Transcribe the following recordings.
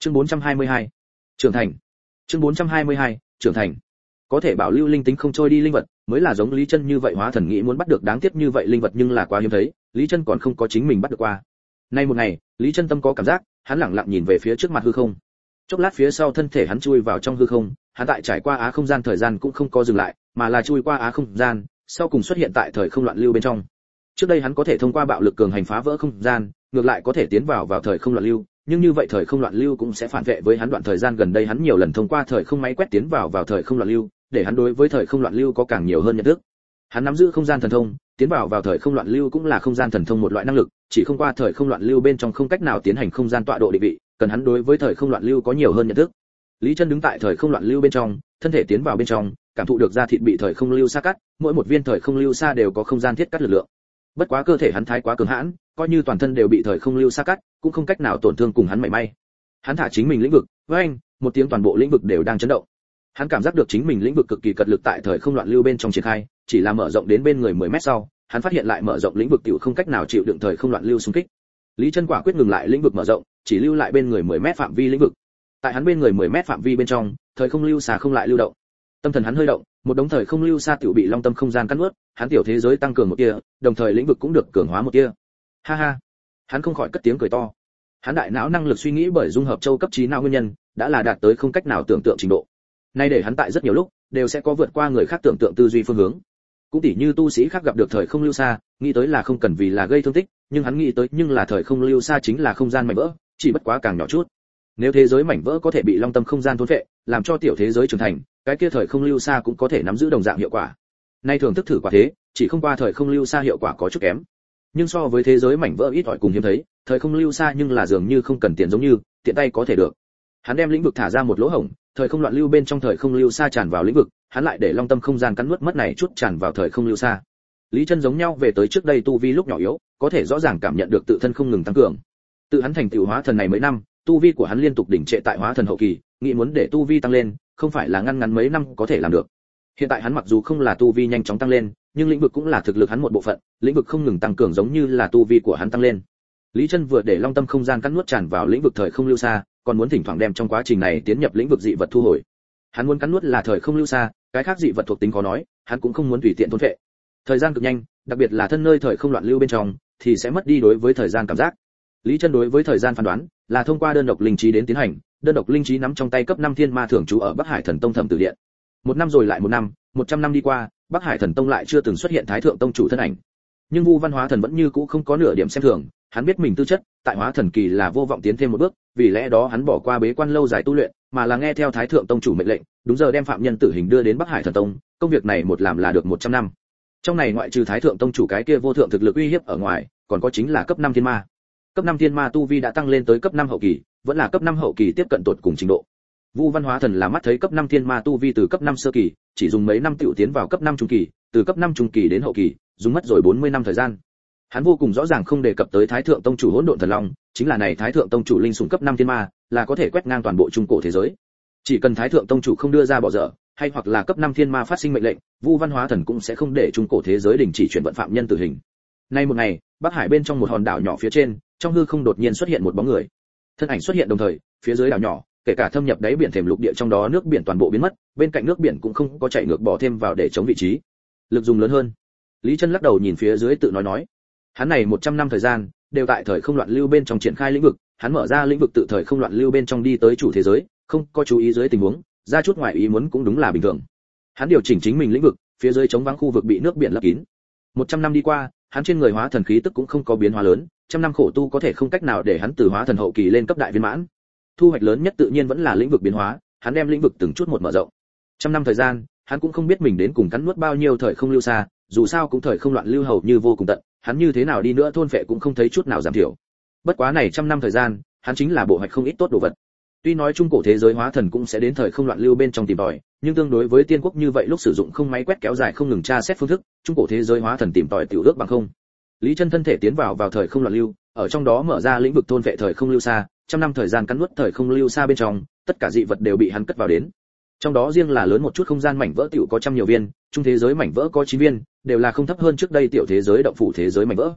Chương 422. Trưởng thành. Chương 422. Trưởng thành. Có thể bảo lưu linh tính không trôi đi linh vật, mới là giống Lý Chân như vậy hóa thần nghĩ muốn bắt được đáng tiếc như vậy linh vật nhưng là quá hiếm thấy, Lý Chân còn không có chính mình bắt được qua. Nay một ngày, Lý Chân tâm có cảm giác, hắn lẳng lặng nhìn về phía trước mặt hư không. Chốc lát phía sau thân thể hắn chui vào trong hư không, hắn tại trải qua á không gian thời gian cũng không có dừng lại, mà là chui qua á không gian, sau cùng xuất hiện tại thời không loạn lưu bên trong. Trước đây hắn có thể thông qua bạo lực cường hành phá vỡ không gian, ngược lại có thể tiến vào thời không loạn lưu, nhưng như vậy thời không loạn lưu cũng sẽ phản vệ với hắn. Đoạn thời gian gần đây hắn nhiều lần thông qua thời không máy quét tiến vào thời không loạn lưu, để hắn đối với thời không loạn lưu có càng nhiều hơn nhận thức. Hắn nắm giữ không gian thần thông, tiến vào thời không loạn lưu cũng là không gian thần thông một loại năng lực, chỉ không qua thời không loạn lưu bên trong không cách nào tiến hành không gian tọa độ định vị, cần hắn đối với thời không loạn lưu có nhiều hơn nhận thức. Lý Chân đứng tại thời không loạn lưu bên trong, thân thể tiến vào bên trong, cảm thụ được da thịt bị thời không lưu sa cắt, mỗi một viên thời không lưu sa đều có không gian thiết cắt lực lượng. Bất quá cơ thể hắn thái quá cường hãn, coi như toàn thân đều bị thời không lưu sa cắt, cũng không cách nào tổn thương cùng hắn mảy may. Hắn thả chính mình lĩnh vực, với anh, một tiếng toàn bộ lĩnh vực đều đang chấn động. Hắn cảm giác được chính mình lĩnh vực cực kỳ cật lực tại thời không loạn lưu bên trong triển khai, chỉ là mở rộng đến bên người 10 mét sau, hắn phát hiện lại mở rộng lĩnh vực tiểu không cách nào chịu đựng thời không loạn lưu xung kích. Lý Chân quả quyết ngừng lại lĩnh vực mở rộng, chỉ lưu lại bên người 10 mét phạm vi lĩnh vực. Tại hắn bên người 10 mét phạm vi bên trong, thời không lưu xa không lại lưu động. Tâm thần hắn hơi động, một đống thời không lưu xa tiểu bị long tâm không gian cắt nuốt, hắn tiểu thế giới tăng cường một tia, đồng thời lĩnh vực cũng được cường hóa một tia. Ha ha. Hắn không khỏi cất tiếng cười to. Hắn đại não năng lực suy nghĩ bởi dung hợp châu cấp trí não nguyên nhân, đã là đạt tới không cách nào tưởng tượng trình độ. Nay để hắn tại rất nhiều lúc đều sẽ có vượt qua người khác tưởng tượng tư duy phương hướng. Cũng tỉ như tu sĩ khác gặp được thời không lưu xa, nghĩ tới là không cần vì là gây thương tích, nhưng hắn nghĩ tới nhưng là thời không lưu xa chính là không gian mảnh vỡ, chỉ bất quá càng nhỏ chút. Nếu thế giới mảnh vỡ có thể bị long tâm không gian thôn phệ, làm cho tiểu thế giới trưởng thành, cái kia thời không lưu xa cũng có thể nắm giữ đồng dạng hiệu quả. Nay thường thức thử quả thế, chỉ không qua thời không lưu xa hiệu quả có chút kém. Nhưng so với thế giới mảnh vỡ ít ỏi cùng hiếm thấy, thời không lưu xa nhưng là dường như không cần tiền giống như, tiện tay có thể được. Hắn đem lĩnh vực thả ra một lỗ hổng, thời không loạn lưu bên trong thời không lưu xa tràn vào lĩnh vực, hắn lại để long tâm không gian cắn nuốt mất này chút tràn vào thời không lưu xa. Lý Chân giống nhau về tới trước đây tu vi lúc nhỏ yếu, có thể rõ ràng cảm nhận được tự thân không ngừng tăng cường. Tự hắn thành tựu hóa thần này mấy năm, tu vi của hắn liên tục đỉnh trệ tại hóa thần hậu kỳ, nghĩ muốn để tu vi tăng lên, không phải là ngăn ngắn mấy năm có thể làm được. Hiện tại hắn mặc dù không là tu vi nhanh chóng tăng lên, nhưng lĩnh vực cũng là thực lực hắn một bộ phận, lĩnh vực không ngừng tăng cường giống như là tu vi của hắn tăng lên. Lý Chân vừa để long tâm không gian cắn nuốt tràn vào lĩnh vực thời không lưu xa, còn muốn thỉnh thoảng đem trong quá trình này tiến nhập lĩnh vực dị vật thu hồi. Hắn muốn cắn nuốt là thời không lưu xa, cái khác dị vật thuộc tính có nói, hắn cũng không muốn tùy tiện thôn phệ. Thời gian cực nhanh, đặc biệt là thân nơi thời không loạn lưu bên trong, thì sẽ mất đi đối với thời gian cảm giác. Lý Chân đối với thời gian phán đoán là thông qua đơn độc linh trí đến tiến hành, đơn độc linh trí nắm trong tay cấp 5 thiên ma thường trú ở Bắc Hải Thần Tông Thẩm Tử Điện. Một năm rồi lại một năm, 100 năm đi qua, Bắc Hải Thần Tông lại chưa từng xuất hiện Thái Thượng Tông chủ thân ảnh. Nhưng Vu Văn Hóa Thần vẫn như cũ không có nửa điểm xem thường, hắn biết mình tư chất, tại Hóa Thần kỳ là vô vọng tiến thêm một bước, vì lẽ đó hắn bỏ qua bế quan lâu dài tu luyện, mà là nghe theo Thái Thượng Tông chủ mệnh lệnh, đúng giờ đem phạm nhân tử hình đưa đến Bắc Hải Thần Tông, công việc này một làm là được 100 năm. Trong này ngoại trừ Thái Thượng Tông chủ cái kia vô thượng thực lực uy hiếp ở ngoài, còn có chính là cấp 5 thiên ma. Cấp 5 thiên ma tu vi đã tăng lên tới cấp 5 hậu kỳ, vẫn là cấp 5 hậu kỳ tiếp cận tột cùng trình độ. Vu Văn Hóa Thần là mắt thấy cấp 5 thiên ma tu vi từ cấp 5 sơ kỳ, chỉ dùng mấy năm tiểu tiến vào cấp 5 trung kỳ, từ cấp 5 trung kỳ đến hậu kỳ, dùng mất rồi 40 năm thời gian. Hắn vô cùng rõ ràng không đề cập tới Thái Thượng Tông chủ Hỗn Độn Thần Long, chính là này Thái Thượng Tông chủ linh sủng cấp 5 thiên ma, là có thể quét ngang toàn bộ trung cổ thế giới. Chỉ cần Thái Thượng Tông chủ không đưa ra bỏ dở, hay hoặc là cấp 5 thiên ma phát sinh mệnh lệnh, Vu Văn Hóa Thần cũng sẽ không để trung cổ thế giới đình chỉ chuyển vận phạm nhân tử hình. Nay một ngày, Bắc Hải bên trong một hòn đảo nhỏ phía trên, trong hư không đột nhiên xuất hiện một bóng người. Thân ảnh xuất hiện đồng thời, phía dưới đảo nhỏ, kể cả thâm nhập đáy biển thềm lục địa trong đó nước biển toàn bộ biến mất, bên cạnh nước biển cũng không có chảy ngược bỏ thêm vào để chống vị trí. Lực dùng lớn hơn. Lý Chân lắc đầu nhìn phía dưới tự nói. Hắn này 100 năm thời gian, đều tại thời không loạn lưu bên trong triển khai lĩnh vực, hắn mở ra lĩnh vực tự thời không loạn lưu bên trong đi tới chủ thế giới, không có chú ý dưới tình huống, ra chút ngoài ý muốn cũng đúng là bình thường. Hắn điều chỉnh chính mình lĩnh vực, phía dưới trống vắng khu vực bị nước biển lấp kín. 100 năm đi qua, hắn trên người hóa thần khí tức cũng không có biến hóa lớn, trăm năm khổ tu có thể không cách nào để hắn từ hóa thần hậu kỳ lên cấp đại viên mãn. Thu hoạch lớn nhất tự nhiên vẫn là lĩnh vực biến hóa, hắn đem lĩnh vực từng chút một mở rộng. Trăm năm thời gian, hắn cũng không biết mình đến cùng cắn nuốt bao nhiêu thời không lưu xa, dù sao cũng thời không loạn lưu hầu như vô cùng tận, hắn như thế nào đi nữa thôn phệ cũng không thấy chút nào giảm thiểu. Bất quá này trăm năm thời gian, hắn chính là bộ hoạch không ít tốt đồ vật. Tuy nói trung cổ thế giới hóa thần cũng sẽ đến thời không loạn lưu bên trong tìm tòi, nhưng tương đối với tiên quốc như vậy lúc sử dụng không máy quét kéo dài không ngừng tra xét phương thức, trung cổ thế giới hóa thần tìm tòi tiểu ước bằng không. Lý Chân thân thể tiến vào thời không loạn lưu, ở trong đó mở ra lĩnh vực thôn vệ thời không lưu xa, trăm năm thời gian cắn nuốt thời không lưu xa bên trong, tất cả dị vật đều bị hắn cất vào đến. Trong đó riêng là lớn một chút không gian mảnh vỡ tiểu có trăm nhiều viên, trung thế giới mảnh vỡ có 9 viên, đều là không thấp hơn trước đây tiểu thế giới động phủ thế giới mảnh vỡ.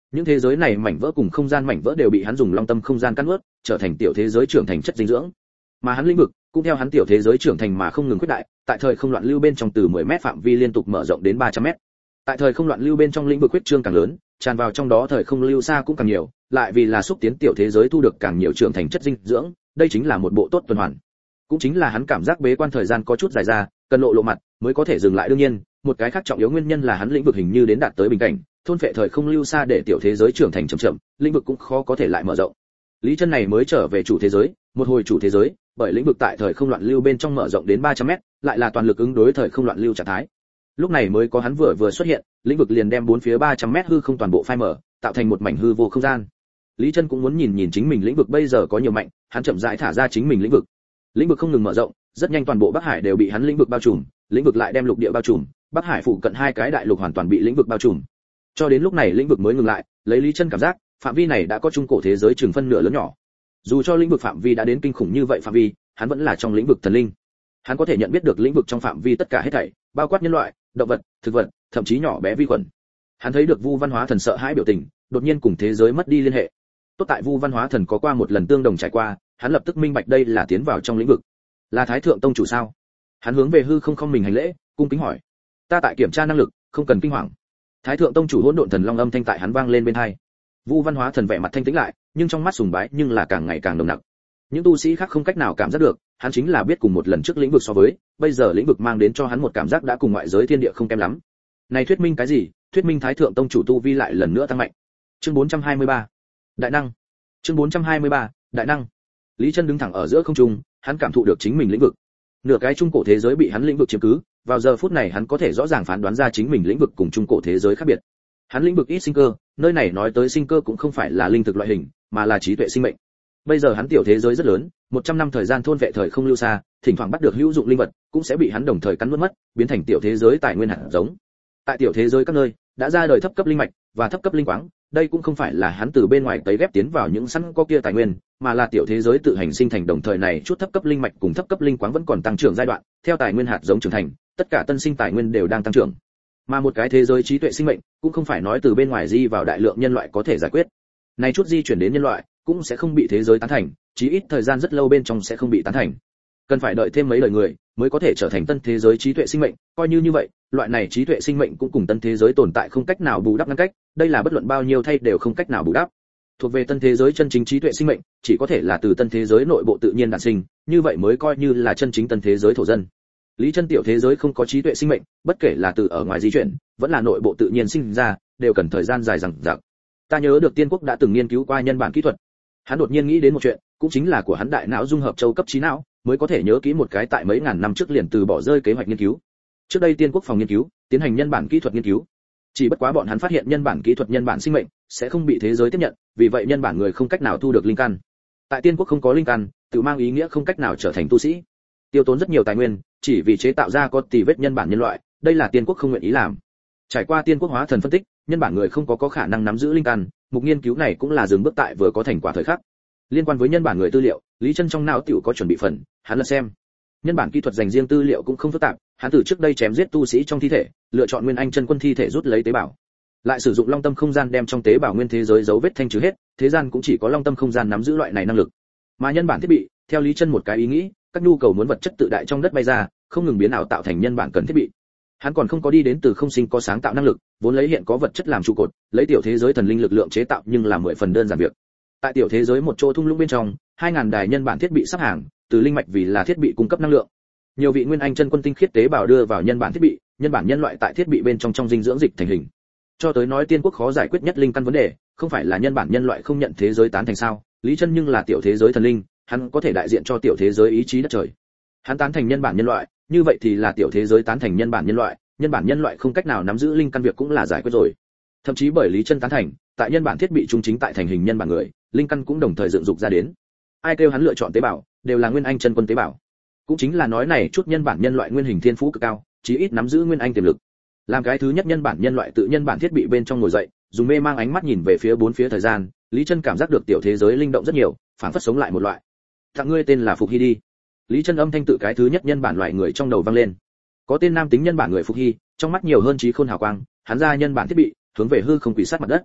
Những thế giới này mảnh vỡ cùng không gian mảnh vỡ đều bị hắn dùng long tâm không gian cắt nuốt, trở thành tiểu thế giới trưởng thành chất dinh dưỡng. Mà hắn lĩnh vực cũng theo hắn tiểu thế giới trưởng thành mà không ngừng khuyết đại, tại thời không loạn lưu bên trong từ 10 mét phạm vi liên tục mở rộng đến 300 mét. Tại thời không loạn lưu bên trong lĩnh vực huyết trương càng lớn, tràn vào trong đó thời không lưu xa cũng càng nhiều, lại vì là xúc tiến tiểu thế giới thu được càng nhiều trưởng thành chất dinh dưỡng, đây chính là một bộ tốt tuần hoàn. Cũng chính là hắn cảm giác bế quan thời gian có chút dài ra, cần lộ mặt mới có thể dừng lại. Đương nhiên, một cái khác trọng yếu nguyên nhân là hắn lĩnh vực hình như đến đạt tới bình cảnh, thôn phệ thời không lưu xa để tiểu thế giới trưởng thành chậm chậm, lĩnh vực cũng khó có thể lại mở rộng. Lý Chân này mới trở về chủ thế giới, một hồi chủ thế giới, bởi lĩnh vực tại thời không loạn lưu bên trong mở rộng đến 300 mét, lại là toàn lực ứng đối thời không loạn lưu trạng thái. Lúc này mới có hắn vừa xuất hiện, lĩnh vực liền đem bốn phía 300 mét hư không toàn bộ phai mở, tạo thành một mảnh hư vô không gian. Lý Chân cũng muốn nhìn chính mình lĩnh vực bây giờ có nhiều mạnh, hắn chậm rãi thả ra chính mình lĩnh vực. Lĩnh vực không ngừng mở rộng, rất nhanh toàn bộ Bắc Hải đều bị hắn lĩnh vực bao trùm, lĩnh vực lại đem lục địa bao trùm, Bắc Hải phụ cận hai cái đại lục hoàn toàn bị lĩnh vực bao trùm. Cho đến lúc này lĩnh vực mới ngừng lại, lấy Lý Chân cảm giác, phạm vi này đã có trung cổ thế giới chừng phân nửa lớn nhỏ. Dù cho lĩnh vực phạm vi đã đến kinh khủng như vậy phạm vi, hắn vẫn là trong lĩnh vực thần linh. Hắn có thể nhận biết được lĩnh vực trong phạm vi tất cả hết thảy, bao quát nhân loại, động vật, thực vật, thậm chí nhỏ bé vi khuẩn. Hắn thấy được Vu Văn Hóa Thần sợ hãi biểu tình, đột nhiên cùng thế giới mất đi liên hệ. Tốt tại Vu Văn Hóa Thần có qua một lần tương đồng trải qua, hắn lập tức minh bạch đây là tiến vào trong lĩnh vực. Là Thái Thượng Tông chủ sao? Hắn hướng về hư không không mình hành lễ, cung kính hỏi. Ta tại kiểm tra năng lực, không cần kinh hoàng. Thái Thượng Tông chủ Hỗn Độn Thần Long âm thanh tại hắn vang lên bên tai. Vu Văn Hóa Thần vẻ mặt thanh tĩnh lại, nhưng trong mắt sùng bái nhưng là càng ngày càng nồng nặc. Những tu sĩ khác không cách nào cảm giác được, hắn chính là biết cùng một lần trước lĩnh vực so với, bây giờ lĩnh vực mang đến cho hắn một cảm giác đã cùng ngoại giới thiên địa không kém lắm. Này thuyết minh cái gì? Thuyết minh Thái Thượng Tông chủ tu vi lại lần nữa tăng mạnh. Chương 423. Đại năng. Chương 423. Đại năng. Lý Chân đứng thẳng ở giữa không trung, hắn cảm thụ được chính mình lĩnh vực. Nửa cái trung cổ thế giới bị hắn lĩnh vực chiếm cứ, vào giờ phút này hắn có thể rõ ràng phán đoán ra chính mình lĩnh vực cùng trung cổ thế giới khác biệt. Hắn lĩnh vực ít sinh cơ, nơi này nói tới sinh cơ cũng không phải là linh thực loại hình, mà là trí tuệ sinh mệnh. Bây giờ hắn tiểu thế giới rất lớn, 100 năm thời gian thôn vệ thời không lưu xa, thỉnh thoảng bắt được hữu dụng linh vật, cũng sẽ bị hắn đồng thời cắn nuốt mất, biến thành tiểu thế giới tài nguyên hạt giống. Tại tiểu thế giới các nơi, đã ra đời thấp cấp linh mạch và thấp cấp linh quáng, đây cũng không phải là hắn từ bên ngoài tấy ghép tiến vào những sẵn có kia tài nguyên, mà là tiểu thế giới tự hành sinh thành, đồng thời này chút thấp cấp linh mạch cùng thấp cấp linh quáng vẫn còn tăng trưởng giai đoạn, theo tài nguyên hạt giống trưởng thành, tất cả tân sinh tài nguyên đều đang tăng trưởng. Mà một cái thế giới trí tuệ sinh mệnh, cũng không phải nói từ bên ngoài di vào đại lượng nhân loại có thể giải quyết. Này chút di chuyển đến nhân loại, cũng sẽ không bị thế giới tán thành, chí ít thời gian rất lâu bên trong sẽ không bị tán thành. Cần phải đợi thêm mấy đời người mới có thể trở thành tân thế giới trí tuệ sinh mệnh, coi như vậy, loại này trí tuệ sinh mệnh cũng cùng tân thế giới tồn tại không cách nào bù đắp ngăn cách, đây là bất luận bao nhiêu thay đều không cách nào bù đắp. Thuộc về tân thế giới chân chính trí tuệ sinh mệnh, chỉ có thể là từ tân thế giới nội bộ tự nhiên đản sinh, như vậy mới coi như là chân chính tân thế giới thổ dân. Lý Chân tiểu thế giới không có trí tuệ sinh mệnh, bất kể là từ ở ngoài di chuyển, vẫn là nội bộ tự nhiên sinh ra, đều cần thời gian dài dằng dặc. Ta nhớ được Tiên Quốc đã từng nghiên cứu qua nhân bản kỹ thuật. Hắn đột nhiên nghĩ đến một chuyện, cũng chính là của hắn đại não dung hợp châu cấp trí não, mới có thể nhớ kỹ một cái tại mấy ngàn năm trước liền từ bỏ rơi kế hoạch nghiên cứu. Trước đây Tiên Quốc phòng nghiên cứu tiến hành nhân bản kỹ thuật nghiên cứu. Chỉ bất quá bọn hắn phát hiện nhân bản kỹ thuật nhân bản sinh mệnh sẽ không bị thế giới tiếp nhận, vì vậy nhân bản người không cách nào thu được linh căn. Tại Tiên Quốc không có linh căn, tự mang ý nghĩa không cách nào trở thành tu sĩ. Tiêu tốn rất nhiều tài nguyên, chỉ vì chế tạo ra có tỉ vết nhân bản nhân loại, đây là Tiên Quốc không nguyện ý làm. Trải qua Tiên Quốc hóa thần phân tích, nhân bản người không có khả năng nắm giữ linh căn, mục nghiên cứu này cũng là dừng bước tại vừa có thành quả thời khắc. Liên quan với nhân bản người tư liệu, Lý Chân trong não tiểu có chuẩn bị phần, hắn lật xem. Nhân bản kỹ thuật dành riêng tư liệu cũng không phức tạp, hắn từ trước đây chém giết tu sĩ trong thi thể, lựa chọn nguyên anh chân quân thi thể rút lấy tế bào, lại sử dụng long tâm không gian đem trong tế bào nguyên thế giới dấu vết thanh trừ hết, thế gian cũng chỉ có long tâm không gian nắm giữ loại này năng lực. Mà nhân bản thiết bị, theo Lý Chân một cái ý nghĩ, các nhu cầu muốn vật chất tự đại trong đất bay ra, không ngừng biến ảo tạo thành nhân bản cần thiết bị. Hắn còn không có đi đến từ không sinh có sáng tạo năng lực, vốn lấy hiện có vật chất làm trụ cột, lấy tiểu thế giới thần linh lực lượng chế tạo nhưng là 10 phần đơn giản việc. Tại tiểu thế giới một chỗ thung lũng bên trong, 2000 đài nhân bản thiết bị sắp hàng, từ linh mạch vì là thiết bị cung cấp năng lượng. Nhiều vị nguyên anh chân quân tinh khiết tế bào đưa vào nhân bản thiết bị, nhân bản nhân loại tại thiết bị bên trong dinh dưỡng dịch thành hình. Cho tới nói Tiên Quốc khó giải quyết nhất linh căn vấn đề, không phải là nhân bản nhân loại không nhận thế giới tán thành sao? Lý Chân nhưng là tiểu thế giới thần linh, hắn có thể đại diện cho tiểu thế giới ý chí đất trời. Hắn tán thành nhân bản nhân loại, như vậy thì là tiểu thế giới tán thành nhân bản nhân loại không cách nào nắm giữ linh căn việc cũng là giải quyết rồi. Thậm chí bởi Lý Chân tán thành, tại nhân bản thiết bị trung chính tại thành hình nhân bản người, linh căn cũng đồng thời dựng dục ra đến. Ai kêu hắn lựa chọn tế bào, đều là nguyên anh chân quân tế bào. Cũng chính là nói này chút nhân bản nhân loại nguyên hình thiên phú cực cao, chí ít nắm giữ nguyên anh tiềm lực. Làm cái thứ nhất nhân bản nhân loại tự nhân bản thiết bị bên trong ngồi dậy, dùng mê mang ánh mắt nhìn về phía bốn phía thời gian, Lý Chân cảm giác được tiểu thế giới linh động rất nhiều, phảng phất sống lại một loại. Thằng ngươi tên là Phục Hy đi. Lý Chân âm thanh tự cái thứ nhất nhân bản loại người trong đầu vang lên. Có tên nam tính nhân bản người Phục Hy, trong mắt nhiều hơn trí khôn hào quang, hắn ra nhân bản thiết bị, hướng về hư không quỷ sát mặt đất.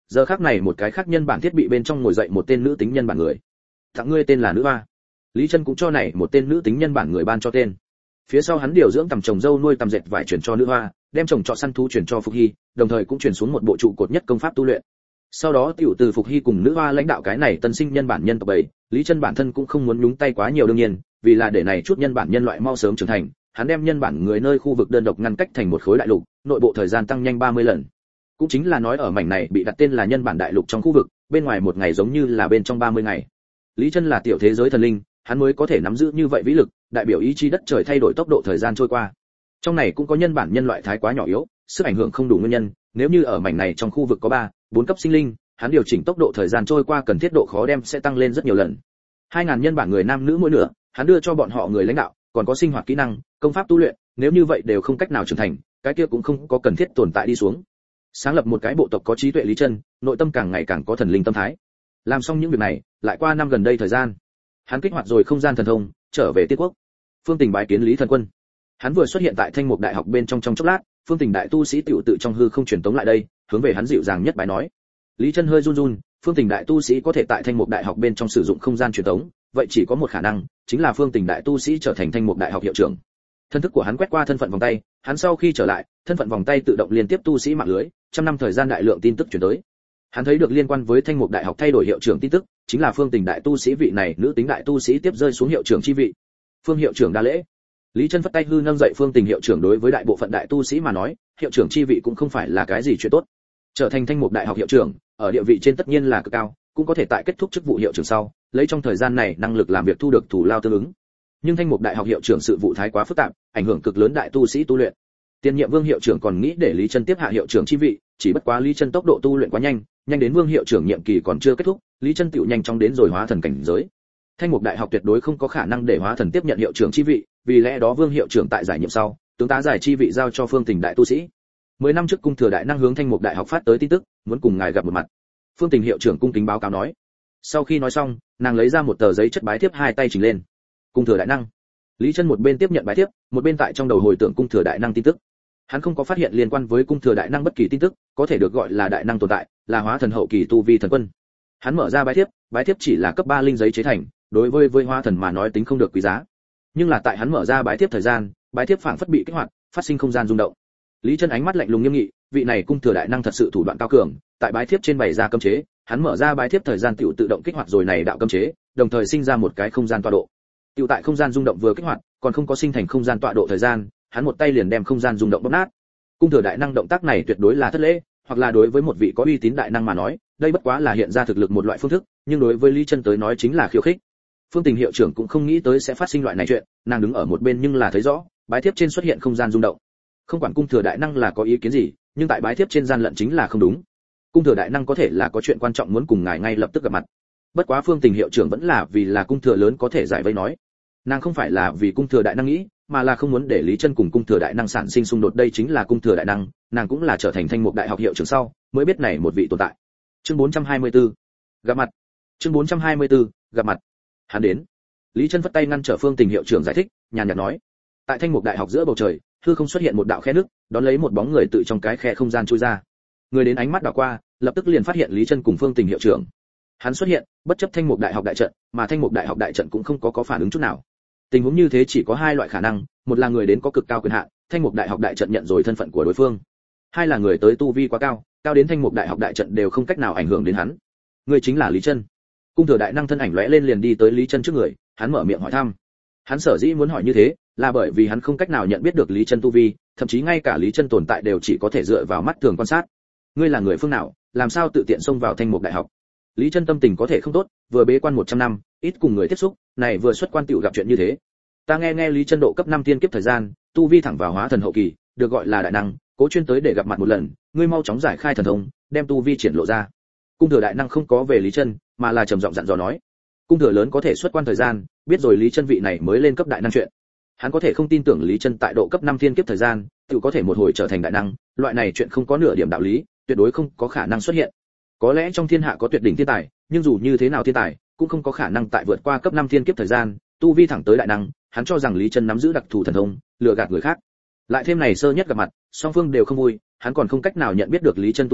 Giờ khắc này một cái khác nhân bản thiết bị bên trong ngồi dậy một tên nữ tính nhân bản người. Tặng ngươi tên là nữ hoa. Lý Chân cũng cho này một tên nữ tính nhân bản người ban cho tên. Phía sau hắn điều dưỡng tầm trồng dâu nuôi tầm dệt vải chuyển cho nữ hoa, đem trồng trọt săn thú chuyển cho Phục Hy, đồng thời cũng chuyển xuống một bộ trụ cột nhất công pháp tu luyện. Sau đó tiểu từ Phục Hy cùng nữ hoa lãnh đạo cái này tân sinh nhân bản nhân tộc bảy, Lý Chân bản thân cũng không muốn nhúng tay quá nhiều đương nhiên, vì là để này chút nhân bản nhân loại mau sớm trưởng thành, hắn đem nhân bản người nơi khu vực đơn độc ngăn cách thành một khối đại lục, nội bộ thời gian tăng nhanh 30 lần. Cũng chính là nói ở mảnh này bị đặt tên là nhân bản đại lục trong khu vực, bên ngoài một ngày giống như là bên trong 30 ngày. Lý Chân là tiểu thế giới thần linh, hắn mới có thể nắm giữ như vậy vĩ lực, đại biểu ý chí đất trời thay đổi tốc độ thời gian trôi qua. Trong này cũng có nhân bản nhân loại thái quá nhỏ yếu, sức ảnh hưởng không đủ nguyên nhân, nếu như ở mảnh này trong khu vực có 3, 4 cấp sinh linh, hắn điều chỉnh tốc độ thời gian trôi qua cần thiết độ khó đem sẽ tăng lên rất nhiều lần. 2000 nhân bản người nam nữ mỗi nửa, hắn đưa cho bọn họ người lãnh đạo, còn có sinh hoạt kỹ năng, công pháp tu luyện, nếu như vậy đều không cách nào trưởng thành, cái kia cũng không có cần thiết tồn tại đi xuống. Sáng lập một cái bộ tộc có trí tuệ Lý Chân, nội tâm càng ngày càng có thần linh tâm thái. Làm xong những việc này, lại qua năm gần đây thời gian, hắn kích hoạt rồi không gian thần thông, trở về Tiên Quốc. Phương Tình bái kiến Lý Thần Quân. Hắn vừa xuất hiện tại Thanh Mục Đại học bên trong chốc lát, Phương Tình đại tu sĩ tiểu tự trong hư không truyền tống lại đây, hướng về hắn dịu dàng nhất bài nói. Lý Chân hơi run run, Phương Tình đại tu sĩ có thể tại Thanh Mục Đại học bên trong sử dụng không gian truyền tống, vậy chỉ có một khả năng, chính là Phương Tình đại tu sĩ trở thành Thanh Mục Đại học hiệu trưởng. Thân thức của hắn quét qua thân phận vòng tay, hắn sau khi trở lại, thân phận vòng tay tự động liên tiếp tu sĩ mạng lưới, trăm năm thời gian đại lượng tin tức truyền tới. Hắn thấy được liên quan với Thanh Mục Đại học thay đổi hiệu trưởng tin tức, chính là Phương Tình đại tu sĩ vị này nữ tính đại tu sĩ tiếp rơi xuống hiệu trưởng chi vị. Phương hiệu trưởng đa lễ. Lý Chân phất tay hư nâng dậy Phương Tình hiệu trưởng, đối với đại bộ phận đại tu sĩ mà nói, hiệu trưởng chi vị cũng không phải là cái gì chuyện tốt. Trở thành Thanh Mục Đại học hiệu trưởng, ở địa vị trên tất nhiên là cực cao, cũng có thể tại kết thúc chức vụ hiệu trưởng sau, lấy trong thời gian này năng lực làm việc thu được thù lao tương ứng. Nhưng Thanh Mục Đại học hiệu trưởng sự vụ thái quá phức tạp, ảnh hưởng cực lớn đại tu sĩ tu luyện. Tiền nhiệm Vương hiệu trưởng còn nghĩ để Lý Chân tiếp hạ hiệu trưởng chi vị, chỉ bất quá Lý Chân tốc độ tu luyện quá nhanh, nhanh đến Vương hiệu trưởng nhiệm kỳ còn chưa kết thúc, Lý Chân tiểu nhanh chóng đến rồi hóa thần cảnh giới. Thanh Mục Đại học tuyệt đối không có khả năng để hóa thần tiếp nhận hiệu trưởng chi vị, vì lẽ đó Vương hiệu trưởng tại giải nhiệm sau, tướng tá giải chi vị giao cho Phương Tình đại tu sĩ. 10 năm trước cung thừa đại năng hướng Thanh Mục Đại học phát tới tin tức, muốn cùng ngài gặp một mặt. Phương Tình hiệu trưởng cung kính báo cáo nói. Sau khi nói xong, nàng lấy ra một tờ giấy chất bái thiếp, hai tay chỉnh lên. Cung thừa đại năng. Lý Chân một bên tiếp nhận bái thiếp, một bên tại trong đầu hồi tưởng cung thừa đại năng tin tức. Hắn không có phát hiện liên quan với cung thừa đại năng bất kỳ tin tức, có thể được gọi là đại năng tồn tại, là hóa thần hậu kỳ tu vi thần quân. Hắn mở ra bái thiếp chỉ là cấp 3 linh giấy chế thành, đối với hóa thần mà nói tính không được quý giá. Nhưng là tại hắn mở ra bái thiếp thời gian, bái thiếp phảng phất bị kích hoạt, phát sinh không gian rung động. Lý Chân ánh mắt lạnh lùng nghiêm nghị, vị này cung thừa đại năng thật sự thủ đoạn cao cường, tại bái thiếp trên bày ra cấm chế, hắn mở ra bái thiếp thời gian tiểu tự động kích hoạt rồi này đạo cấm chế, đồng thời sinh ra một cái không gian tọa độ. Tiểu tại không gian rung động vừa kích hoạt, còn không có sinh thành không gian tọa độ thời gian, hắn một tay liền đem không gian rung động bóp nát. Cung thừa đại năng động tác này tuyệt đối là thất lễ, hoặc là đối với một vị có uy tín đại năng mà nói, đây bất quá là hiện ra thực lực một loại phương thức, nhưng đối với Lý Chân tới nói chính là khiêu khích. Phương Tình hiệu trưởng cũng không nghĩ tới sẽ phát sinh loại này chuyện, nàng đứng ở một bên nhưng là thấy rõ, bái thiếp trên xuất hiện không gian rung động. Không quản cung thừa đại năng là có ý kiến gì, nhưng tại bái thiếp trên gian lận chính là không đúng. Cung thừa đại năng có thể là có chuyện quan trọng muốn cùng ngài ngay lập tức gặp mặt. Bất quá Phương Tình hiệu trưởng vẫn là vì là cung thừa lớn có thể giải vây nói. Nàng không phải là vì cung thừa đại năng nghĩ, mà là không muốn để Lý Chân cùng cung thừa đại năng sản sinh xung đột, đây chính là cung thừa đại năng, nàng cũng là trở thành Thanh Mục Đại học hiệu trưởng sau, mới biết này một vị tồn tại. Chương 424. Gặp mặt. Chương 424. Gặp mặt. Hắn đến. Lý Chân phất tay ngăn trở Phương Tình hiệu trưởng giải thích, nhàn nhạt nói: tại Thanh Mục Đại học giữa bầu trời, hư không xuất hiện một đạo khe nước, đón lấy một bóng người tự trong cái khe không gian chui ra. Người đến ánh mắt đảo qua, lập tức liền phát hiện Lý Chân cùng Phương Tình hiệu trưởng. Hắn xuất hiện, bất chấp Thanh Mục Đại học đại trận, mà Thanh Mục Đại học đại trận cũng không có phản ứng chút nào. Tình huống như thế chỉ có hai loại khả năng, một là người đến có cực cao quyền hạn, Thanh Mục Đại học đại trận nhận rồi thân phận của đối phương. Hai là người tới tu vi quá cao, cao đến Thanh Mục Đại học đại trận đều không cách nào ảnh hưởng đến hắn. Người chính là Lý Chân. Cung thừa đại năng thân ảnh lóe lên liền đi tới Lý Chân trước người, hắn mở miệng hỏi thăm. Hắn sở dĩ muốn hỏi như thế, là bởi vì hắn không cách nào nhận biết được Lý Chân tu vi, thậm chí ngay cả Lý Chân tồn tại đều chỉ có thể dựa vào mắt thường quan sát. Ngươi là người phương nào, làm sao tự tiện xông vào Thanh Mục Đại học? Lý Chân tâm tình có thể không tốt, vừa bế quan 100 năm, ít cùng người tiếp xúc, này vừa xuất quan tiểu gặp chuyện như thế. Ta nghe Lý Chân độ cấp 5 tiên kiếp thời gian, tu vi thẳng vào hóa thần hậu kỳ, được gọi là đại năng, cố chuyên tới để gặp mặt một lần, ngươi mau chóng giải khai thần thông, đem tu vi triển lộ ra. Cung thừa đại năng không có về Lý Chân, mà là trầm giọng dặn dò nói. Cung thừa lớn có thể xuất quan thời gian, biết rồi Lý Chân vị này mới lên cấp đại năng chuyện. Hắn có thể không tin tưởng Lý Chân tại độ cấp 5 tiên kiếp thời gian, tự có thể một hồi trở thành đại năng, loại này chuyện không có nửa điểm đạo lý, tuyệt đối không có khả năng xuất hiện. Có lẽ trong thiên hạ có tuyệt đỉnh thiên tài, nhưng dù như thế nào thiên tài, cũng không có khả năng tại vượt qua cấp 5 tiên kiếp thời gian, tu vi thẳng tới đại năng, hắn cho rằng Lý Chân nắm giữ đặc thù thần thông, lừa gạt người khác. Lại thêm này sơ nhất gặp mặt, song phương đều không vui, hắn còn không cách nào nhận biết được Lý Chân tu vi,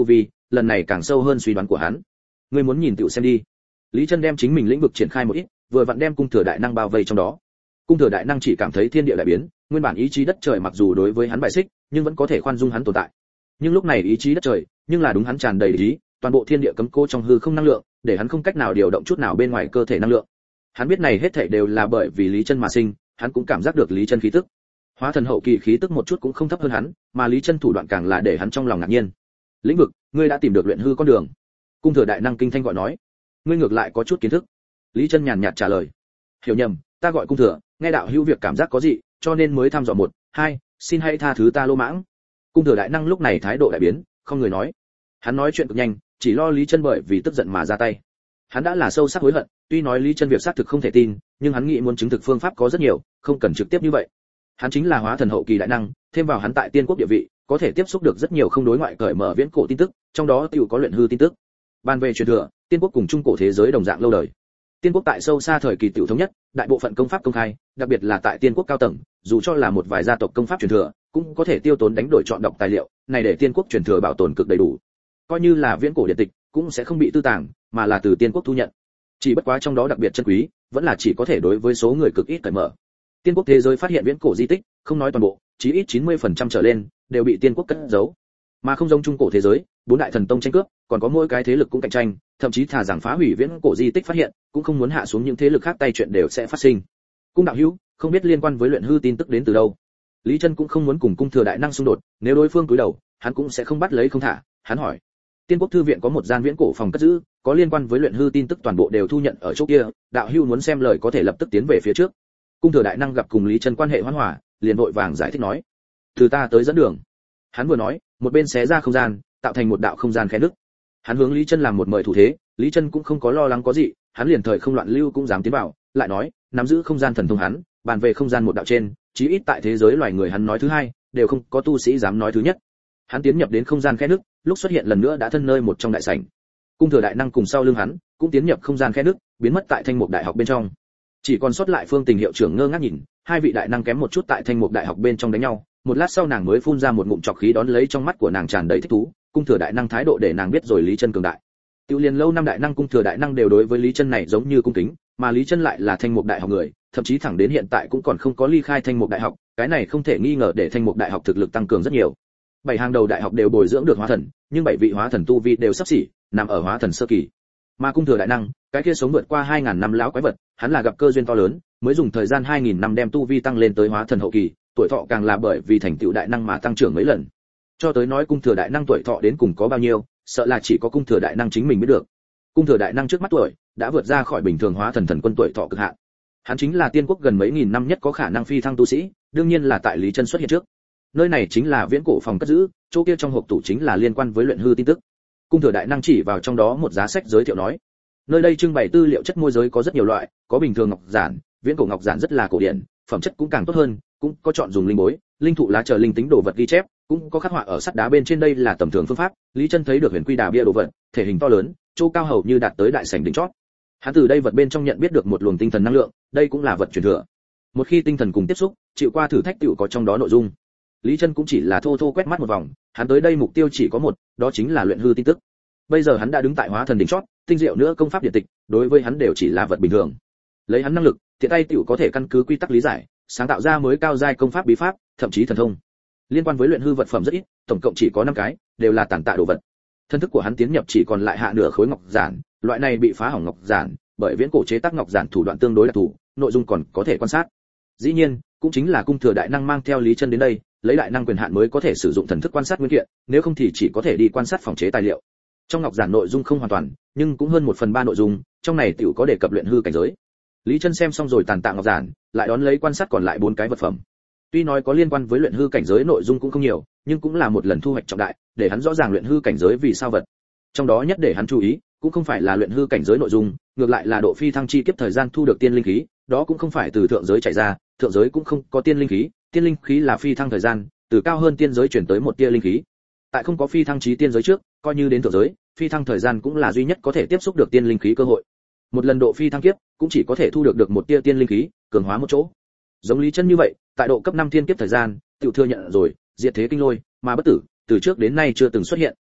lần này càng sâu hơn suy đoán của hắn. Ngươi muốn nhìn tựu xem đi. Lý Chân đem chính mình lĩnh vực triển khai một ít, vừa vặn đem cung thừa đại năng bao vây trong đó. Cung thừa đại năng chỉ cảm thấy thiên địa đại biến, nguyên bản ý chí đất trời mặc dù đối với hắn bại xích, nhưng vẫn có thể khoan dung hắn tồn tại. Nhưng lúc này ý chí đất trời, nhưng là đúng hắn tràn đầy ý, toàn bộ thiên địa cấm cố trong hư không năng lượng, để hắn không cách nào điều động chút nào bên ngoài cơ thể năng lượng. Hắn biết này hết thảy đều là bởi vì Lý Chân mà sinh, hắn cũng cảm giác được Lý Chân khí tức. Hóa thần hậu kỳ khí tức một chút cũng không thấp hơn hắn, mà Lý Chân thủ đoạn càng là để hắn trong lòng ngạc nhiên. Lĩnh vực, ngươi đã tìm được luyện hư con đường. Cung thừa đại năng kinh thanh gọi nói. Ngươi ngược lại có chút kiến thức. Lý Chân nhàn nhạt trả lời. Hiểu nhầm, ta gọi cung thừa, nghe đạo hữu việc cảm giác có gì, cho nên mới thăm dò một, hai, xin hãy tha thứ ta lô mãng. Cung thừa đại năng lúc này thái độ đại biến, không người nói. Hắn nói chuyện cực nhanh, chỉ lo Lý Chân bởi vì tức giận mà ra tay. Hắn đã là sâu sắc hối hận, tuy nói Lý Chân việc xác thực không thể tin, nhưng hắn nghĩ muốn chứng thực phương pháp có rất nhiều, không cần trực tiếp như vậy. Hắn chính là hóa thần hậu kỳ đại năng, thêm vào hắn tại tiên quốc địa vị, có thể tiếp xúc được rất nhiều không đối ngoại cởi mở viễn cổ tin tức, trong đó tiểu có luyện hư tin tức. Ban về truyền thừa, tiên quốc cùng trung cổ thế giới đồng dạng lâu đời. Tiên quốc tại sâu xa thời kỳ tiểu thống nhất, đại bộ phận công pháp công khai, đặc biệt là tại tiên quốc cao tầng, dù cho là một vài gia tộc công pháp truyền thừa, cũng có thể tiêu tốn đánh đổi chọn đọc tài liệu, này để tiên quốc truyền thừa bảo tồn cực đầy đủ. Coi như là viễn cổ điện tịch, cũng sẽ không bị tư tàng, mà là từ tiên quốc thu nhận. Chỉ bất quá trong đó đặc biệt chân quý, vẫn là chỉ có thể đối với số người cực ít cởi mở. Tiên quốc thế giới phát hiện viễn cổ di tích, không nói toàn bộ, chí ít 90% trở lên đều bị tiên quốc cất giấu. Mà không giống trung cổ thế giới, bốn đại thần tông tranh cướp, còn có mỗi cái thế lực cũng cạnh tranh, thậm chí thà rằng phá hủy viễn cổ di tích phát hiện, cũng không muốn hạ xuống những thế lực khác tay chuyện đều sẽ phát sinh. Cung đạo hữu, không biết liên quan với luyện hư tin tức đến từ đâu. Lý Chân cũng không muốn cùng cung thừa đại năng xung đột, nếu đối phương cúi đầu, hắn cũng sẽ không bắt lấy không thả, hắn hỏi. Tiên quốc thư viện có một gian viễn cổ phòng cất giữ, có liên quan với luyện hư tin tức toàn bộ đều thu nhận ở chỗ kia, đạo hữu muốn xem lời có thể lập tức tiến về phía trước. Cung thừa đại năng gặp cùng Lý Chân quan hệ hoan hòa, liền vội vàng giải thích nói: "Từ ta tới dẫn đường." Hắn vừa nói, một bên xé ra không gian, tạo thành một đạo không gian khe nứt. Hắn hướng Lý Chân làm một mời thủ thế, Lý Chân cũng không có lo lắng có gì, hắn liền thời không loạn lưu cũng dám tiến vào, lại nói, nắm giữ không gian thần thông hắn, bàn về không gian một đạo trên, chí ít tại thế giới loài người hắn nói thứ hai, đều không có tu sĩ dám nói thứ nhất. Hắn tiến nhập đến không gian khe nứt, lúc xuất hiện lần nữa đã thân nơi một trong đại sảnh. Cung thừa đại năng cùng sau lưng hắn, cũng tiến nhập không gian khe nứt, biến mất tại Thanh Mục Đại học bên trong. Chỉ còn sót lại Phương Tình hiệu trưởng ngơ ngác nhìn, hai vị đại năng kém một chút tại Thanh Mục Đại học bên trong đánh nhau, một lát sau nàng mới phun ra một ngụm trọc khí đón lấy, trong mắt của nàng tràn đầy thích thú. Cung thừa đại năng thái độ để nàng biết rồi Lý Chân cường đại. Tiểu liền lâu năm đại năng cung thừa đại năng đều đối với Lý Chân này giống như cung kính, mà Lý Chân lại là Thanh Mục Đại học người, thậm chí thẳng đến hiện tại cũng còn không có ly khai Thanh Mục Đại học, cái này không thể nghi ngờ để Thanh Mục Đại học thực lực tăng cường rất nhiều. Bảy hàng đầu đại học đều bồi dưỡng được hóa thần, nhưng bảy vị hóa thần tu vi đều sắp xỉ, nằm ở hóa thần sơ kỳ. Mà cung thừa đại năng, cái kia sống vượt qua 2000 năm lão quái vật, hắn là gặp cơ duyên to lớn, mới dùng thời gian 2000 năm đem tu vi tăng lên tới hóa thần hậu kỳ, tuổi thọ càng là bởi vì thành tựu đại năng mà tăng trưởng mấy lần. Cho tới nói cung thừa đại năng tuổi thọ đến cùng có bao nhiêu, sợ là chỉ có cung thừa đại năng chính mình biết được. Cung thừa đại năng trước mắt tuổi đã vượt ra khỏi bình thường hóa thần thần quân tuổi thọ cực hạn. Hắn chính là tiên quốc gần mấy nghìn năm nhất có khả năng phi thăng tu sĩ, đương nhiên là tại Lý Chân xuất hiện trước. Nơi này chính là viễn cổ phòng cất giữ, chỗ kia trong hộp tủ chính là liên quan với luyện hư tin tức. Cung thừa đại năng chỉ vào trong đó một giá sách giới thiệu nói, nơi đây trưng bày tư liệu chất môi giới có rất nhiều loại, có bình thường ngọc giản, viễn cổ ngọc giản rất là cổ điển, phẩm chất cũng càng tốt hơn, cũng có chọn dùng linh bối, linh thụ lá chờ linh tính đồ vật ghi chép, cũng có khắc họa ở sắt đá bên trên, đây là tầm thường phương pháp. Lý Chân thấy được huyền quy đà bia đồ vật, thể hình to lớn, chỗ cao hầu như đạt tới đại sảnh đỉnh chót. Hắn từ đây vật bên trong nhận biết được một luồng tinh thần năng lượng, đây cũng là vật truyền thừa. Một khi tinh thần cùng tiếp xúc, chịu qua thử thách tiểu có trong đó nội dung. Lý Chân cũng chỉ là thô thô quét mắt một vòng, hắn tới đây mục tiêu chỉ có một, đó chính là luyện hư tin tức. Bây giờ hắn đã đứng tại hóa thần đỉnh chót, tinh diệu nữa công pháp điện tịch, đối với hắn đều chỉ là vật bình thường. Lấy hắn năng lực, tiện tay tiểu có thể căn cứ quy tắc lý giải, sáng tạo ra mới cao giai công pháp bí pháp, thậm chí thần thông. Liên quan với luyện hư vật phẩm rất ít, tổng cộng chỉ có 5 cái, đều là tàn tạ đồ vật. Thân thức của hắn tiến nhập chỉ còn lại hạ nửa khối ngọc giản, loại này bị phá hỏng ngọc giản, bởi viễn cổ chế tác ngọc giản thủ đoạn tương đối đặc thù, nội dung còn có thể quan sát. Dĩ nhiên, cũng chính là cung thừa đại năng mang theo Lý Chân đến đây, lấy đại năng quyền hạn mới có thể sử dụng thần thức quan sát nguyên kiện, nếu không thì chỉ có thể đi quan sát phòng chế tài liệu. Trong ngọc giản nội dung không hoàn toàn, nhưng cũng hơn 1/3 nội dung, trong này tiểu có đề cập luyện hư cảnh giới. Lý Chân xem xong rồi tàn tạ ngọc giản, lại đón lấy quan sát còn lại 4 cái vật phẩm. Tuy nói có liên quan với luyện hư cảnh giới nội dung cũng không nhiều, nhưng cũng là một lần thu hoạch trọng đại, để hắn rõ ràng luyện hư cảnh giới vì sao vật. Trong đó nhất để hắn chú ý, cũng không phải là luyện hư cảnh giới nội dung, ngược lại là độ phi thăng chi kiếp thời gian thu được tiên linh khí, đó cũng không phải từ thượng giới chạy ra, thượng giới cũng không có tiên linh khí là phi thăng thời gian, từ cao hơn tiên giới chuyển tới một tia linh khí. Tại không có phi thăng chí tiên giới trước, coi như đến thượng giới, phi thăng thời gian cũng là duy nhất có thể tiếp xúc được tiên linh khí cơ hội. Một lần độ phi thăng kiếp, cũng chỉ có thể thu được một tia tiên linh khí, cường hóa một chỗ. Giống Lý Chân như vậy, tại độ cấp 5 thiên kiếp thời gian, tiểu thừa nhận rồi, diệt thế kinh lôi, mà bất tử, từ trước đến nay chưa từng xuất hiện.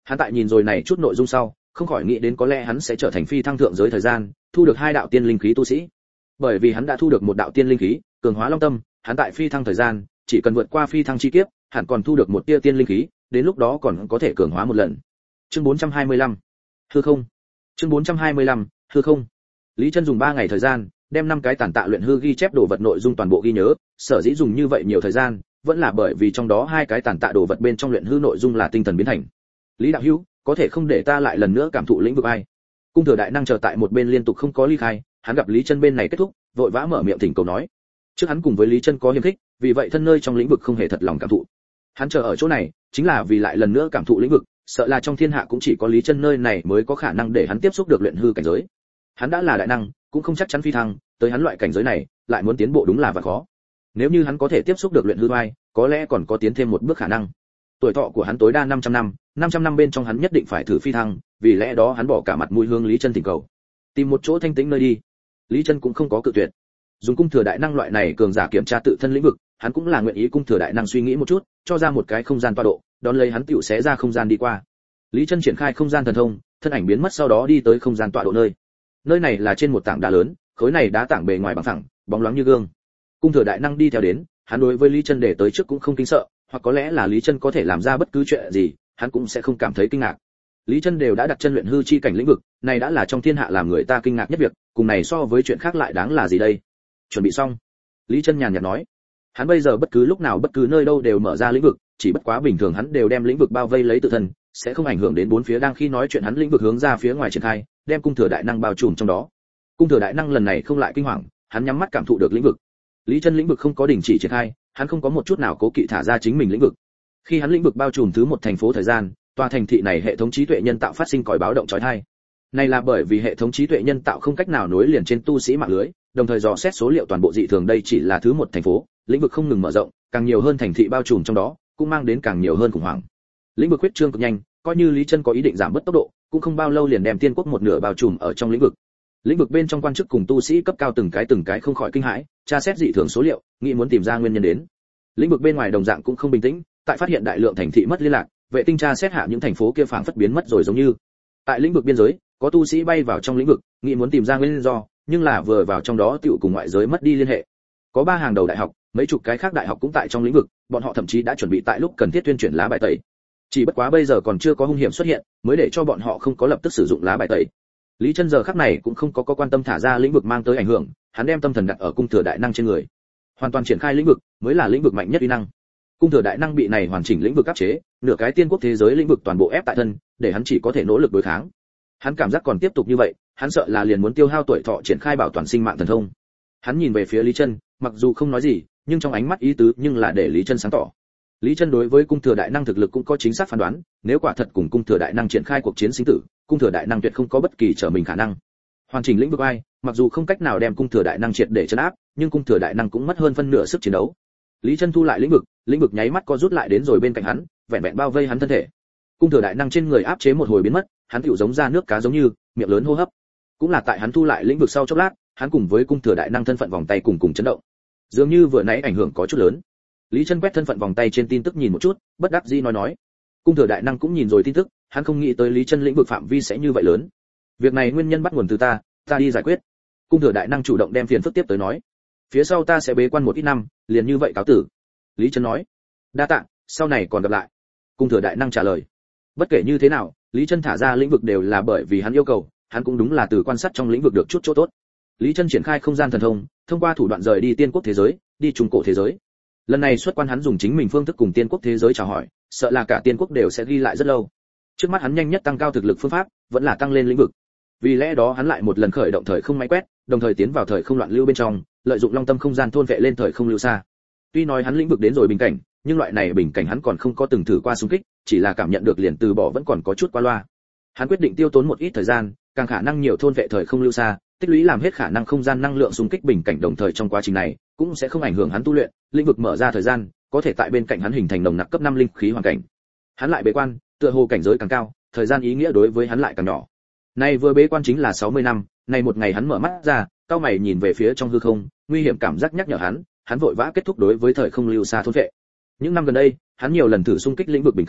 Hắn tại nhìn rồi này chút nội dung sau, không khỏi nghĩ đến có lẽ hắn sẽ trở thành phi thăng thượng giới thời gian, thu được 2 đạo tiên linh khí tu sĩ. Bởi vì hắn đã thu được 1 đạo tiên linh khí, cường hóa long tâm, hắn tại phi thăng thời gian, chỉ cần vượt qua phi thăng chi kiếp, hẳn còn thu được 1 tia tiên linh khí, đến lúc đó còn có thể cường hóa 1 lần. Chương 425. Hư không. Chương 425. Hư không. Lý Chân dùng 3 ngày thời gian, đem 5 cái tản tạ luyện hư ghi chép đồ vật nội dung toàn bộ ghi nhớ, sở dĩ dùng như vậy nhiều thời gian, vẫn là bởi vì trong đó 2 cái tản tạ đồ vật bên trong luyện hư nội dung là tinh thần biến thành. Lý đạo hữu, có thể không để ta lại lần nữa cảm thụ lĩnh vực ai? Cung Thừa Đại Năng chờ tại một bên liên tục không có ly khai, hắn gặp Lý Chân bên này kết thúc, vội vã mở miệng thỉnh cầu nói. Trước hắn cùng với Lý Chân có hiềm khích, vì vậy thân nơi trong lĩnh vực không hề thật lòng cảm thụ. Hắn chờ ở chỗ này, chính là vì lại lần nữa cảm thụ lĩnh vực, sợ là trong thiên hạ cũng chỉ có Lý Chân nơi này mới có khả năng để hắn tiếp xúc được luyện hư cảnh giới. Hắn đã là đại năng, cũng không chắc chắn phi thăng, tới hắn loại cảnh giới này, lại muốn tiến bộ đúng là vạn khó. Nếu như hắn có thể tiếp xúc được luyện hư oai, có lẽ còn có tiến thêm một bước khả năng. Tuổi thọ của hắn tối đa 500 năm, 500 năm bên trong hắn nhất định phải thử phi thăng, vì lẽ đó hắn bỏ cả mặt mũi hướng Lý Chân thỉnh cầu. Tìm một chỗ thanh tĩnh nơi đi. Lý Chân cũng không có cự tuyệt. Dùng Cung Thừa Đại Năng loại này cường giả kiểm tra tự thân lĩnh vực, hắn cũng là nguyện ý Cung Thừa Đại Năng suy nghĩ một chút, cho ra một cái không gian tọa độ, đón lấy hắn tiểu xé ra không gian đi qua. Lý Chân triển khai không gian thần thông, thân ảnh biến mất sau đó đi tới không gian tọa độ nơi. Nơi này là trên một tảng đá lớn, khối này đá tảng bề ngoài bằng phẳng, bóng loáng như gương. Cung Thừa Đại Năng đi theo đến, hắn đối với Lý Chân để tới trước cũng không kinh sợ, hoặc có lẽ là Lý Chân có thể làm ra bất cứ chuyện gì, hắn cũng sẽ không cảm thấy kinh ngạc. Lý Chân đều đã đặt chân luyện hư chi cảnh lĩnh vực, này đã là trong thiên hạ làm người ta kinh ngạc nhất việc, cùng này so với chuyện khác lại đáng là gì đây? Chuẩn bị xong. Lý Chân nhàn nhạt nói. Hắn bây giờ bất cứ lúc nào bất cứ nơi đâu đều mở ra lĩnh vực, chỉ bất quá bình thường hắn đều đem lĩnh vực bao vây lấy tự thân, sẽ không ảnh hưởng đến bốn phía đang khi nói chuyện hắn lĩnh vực hướng ra phía ngoài triển khai, đem Cung Thừa Đại Năng bao trùm trong đó. Cung Thừa Đại Năng lần này không lại kinh hoàng, hắn nhắm mắt cảm thụ được lĩnh vực. Lý Chân lĩnh vực không có đình chỉ triển khai, hắn không có một chút nào cố kỵ thả ra chính mình lĩnh vực. Khi hắn lĩnh vực bao trùm thứ 1 thành phố thời gian, tòa thành thị này hệ thống trí tuệ nhân tạo phát sinh còi báo động chói tai. Này là bởi vì hệ thống trí tuệ nhân tạo không cách nào nối liền trên tu sĩ mạng lưới, đồng thời dò xét số liệu toàn bộ dị thường đây chỉ là thứ 1 thành phố, lĩnh vực không ngừng mở rộng, càng nhiều hơn thành thị bao trùm trong đó, cũng mang đến càng nhiều hơn khủng hoảng. Lĩnh vực huyết trương cực nhanh, coi như Lý Chân có ý định giảm bớt tốc độ, cũng không bao lâu liền đem tiên quốc một nửa bao trùm ở trong lĩnh vực. Lĩnh vực bên trong quan chức cùng tu sĩ cấp cao từng cái không khỏi kinh hãi, tra xét dị thường số liệu, nghĩ muốn tìm ra nguyên nhân đến. Lĩnh vực bên ngoài đồng dạng cũng không bình tĩnh, tại phát hiện đại lượng thành thị mất liên lạc, vệ tinh tra xét hạ những thành phố kia phảng phất biến mất rồi giống như. Tại lĩnh vực biên giới, có tu sĩ bay vào trong lĩnh vực, nghĩ muốn tìm ra nguyên do, nhưng là vừa vào trong đó tựu cùng ngoại giới mất đi liên hệ. Có 3 hàng đầu đại học, mấy chục cái khác đại học cũng tại trong lĩnh vực, bọn họ thậm chí đã chuẩn bị tại lúc cần thiết tuyên truyền lá bài tẩy. Chỉ bất quá bây giờ còn chưa có hung hiểm xuất hiện, mới để cho bọn họ không có lập tức sử dụng lá bài tẩy. Lý Chân giờ khắc này cũng không có quan tâm thả ra lĩnh vực mang tới ảnh hưởng, hắn đem tâm thần đặt ở Cung Thừa Đại Năng trên người. Hoàn toàn triển khai lĩnh vực, mới là lĩnh vực mạnh nhất uy năng. Cung Thừa Đại Năng bị này hoàn chỉnh lĩnh vực áp chế, nửa cái tiên quốc thế giới lĩnh vực toàn bộ ép tại thân, để hắn chỉ có thể nỗ lực đối kháng. Hắn cảm giác còn tiếp tục như vậy, hắn sợ là liền muốn tiêu hao tuổi thọ triển khai bảo toàn sinh mạng thần thông. Hắn nhìn về phía Lý Chân, mặc dù không nói gì, nhưng trong ánh mắt ý tứ nhưng là để Lý Chân sáng tỏ. Lý Chân đối với Cung Thừa Đại Năng thực lực cũng có chính xác phán đoán, nếu quả thật cùng Cung Thừa Đại Năng triển khai cuộc chiến sinh tử, Cung Thừa Đại Năng tuyệt không có bất kỳ trở mình khả năng. Hoàn chỉnh lĩnh vực ai, mặc dù không cách nào đem Cung Thừa Đại Năng triệt để trấn áp, nhưng Cung Thừa Đại Năng cũng mất hơn phân nửa sức chiến đấu. Lý Chân thu lại lĩnh vực nháy mắt co rút lại đến rồi bên cạnh hắn, vẹn vẹn bao vây hắn thân thể. Cung Thừa Đại Năng trên người áp chế một hồi biến mất, hắn tựu giống ra nước cá giống như, miệng lớn hô hấp. Cũng là tại hắn thu lại lĩnh vực sau chốc lát, hắn cùng với Cung Thừa Đại Năng thân phận vòng tay cùng chấn động. Dường như vừa nãy ảnh hưởng có chút lớn. Lý Chân quét thân phận vòng tay trên tin tức nhìn một chút, bất đắc dĩ nói. Cung Thừa Đại Năng cũng nhìn rồi tin tức, hắn không nghĩ tới Lý Chân lĩnh vực phạm vi sẽ như vậy lớn. Việc này nguyên nhân bắt nguồn từ ta đi giải quyết. Cung Thừa Đại Năng chủ động đem phiền phức tiếp tới nói. Phía sau ta sẽ bế quan một ít năm, liền như vậy cáo tử. Lý Chân nói. Đa tạ, sau này còn gặp lại. Cung Thừa Đại Năng trả lời. Bất kể như thế nào, Lý Chân thả ra lĩnh vực đều là bởi vì hắn yêu cầu, hắn cũng đúng là từ quan sát trong lĩnh vực được chút chỗ tốt. Lý Chân triển khai không gian thần thông, thông qua thủ đoạn rời đi tiên quốc thế giới, đi trung cổ thế giới. Lần này xuất quan hắn dùng chính mình phương thức cùng tiên quốc thế giới chào hỏi, sợ là cả tiên quốc đều sẽ ghi lại rất lâu. Trước mắt hắn nhanh nhất tăng cao thực lực phương pháp, vẫn là tăng lên lĩnh vực. Vì lẽ đó hắn lại một lần khởi động thời không máy quét, đồng thời tiến vào thời không loạn lưu bên trong, lợi dụng long tâm không gian thôn vệ lên thời không lưu xa. Tuy nói hắn lĩnh vực đến rồi bình cảnh, nhưng loại này bình cảnh hắn còn không có từng thử qua xung kích, chỉ là cảm nhận được liền từ bỏ vẫn còn có chút qua loa. Hắn quyết định tiêu tốn một ít thời gian, càng khả năng nhiều thôn vệ thời không lưu xa, tích lũy làm hết khả năng không gian năng lượng xung kích bình cảnh, đồng thời trong quá trình này cũng sẽ không ảnh hưởng hắn tu luyện, lĩnh vực mở ra thời gian, có thể tại bên cạnh hắn hình thành nồng nặc cấp 5 linh khí hoàn cảnh. Hắn lại bế quan, tựa hồ cảnh giới càng cao, thời gian ý nghĩa đối với hắn lại càng nhỏ. Nay vừa bế quan chính là 60 năm, nay một ngày hắn mở mắt ra, cau mày nhìn về phía trong hư không, nguy hiểm cảm giác nhắc nhở hắn vội vã kết thúc đối với thời không lưu xa thôn vệ. Những năm gần đây, hắn nhiều lần thử xung kích lĩnh vực bình cảnh,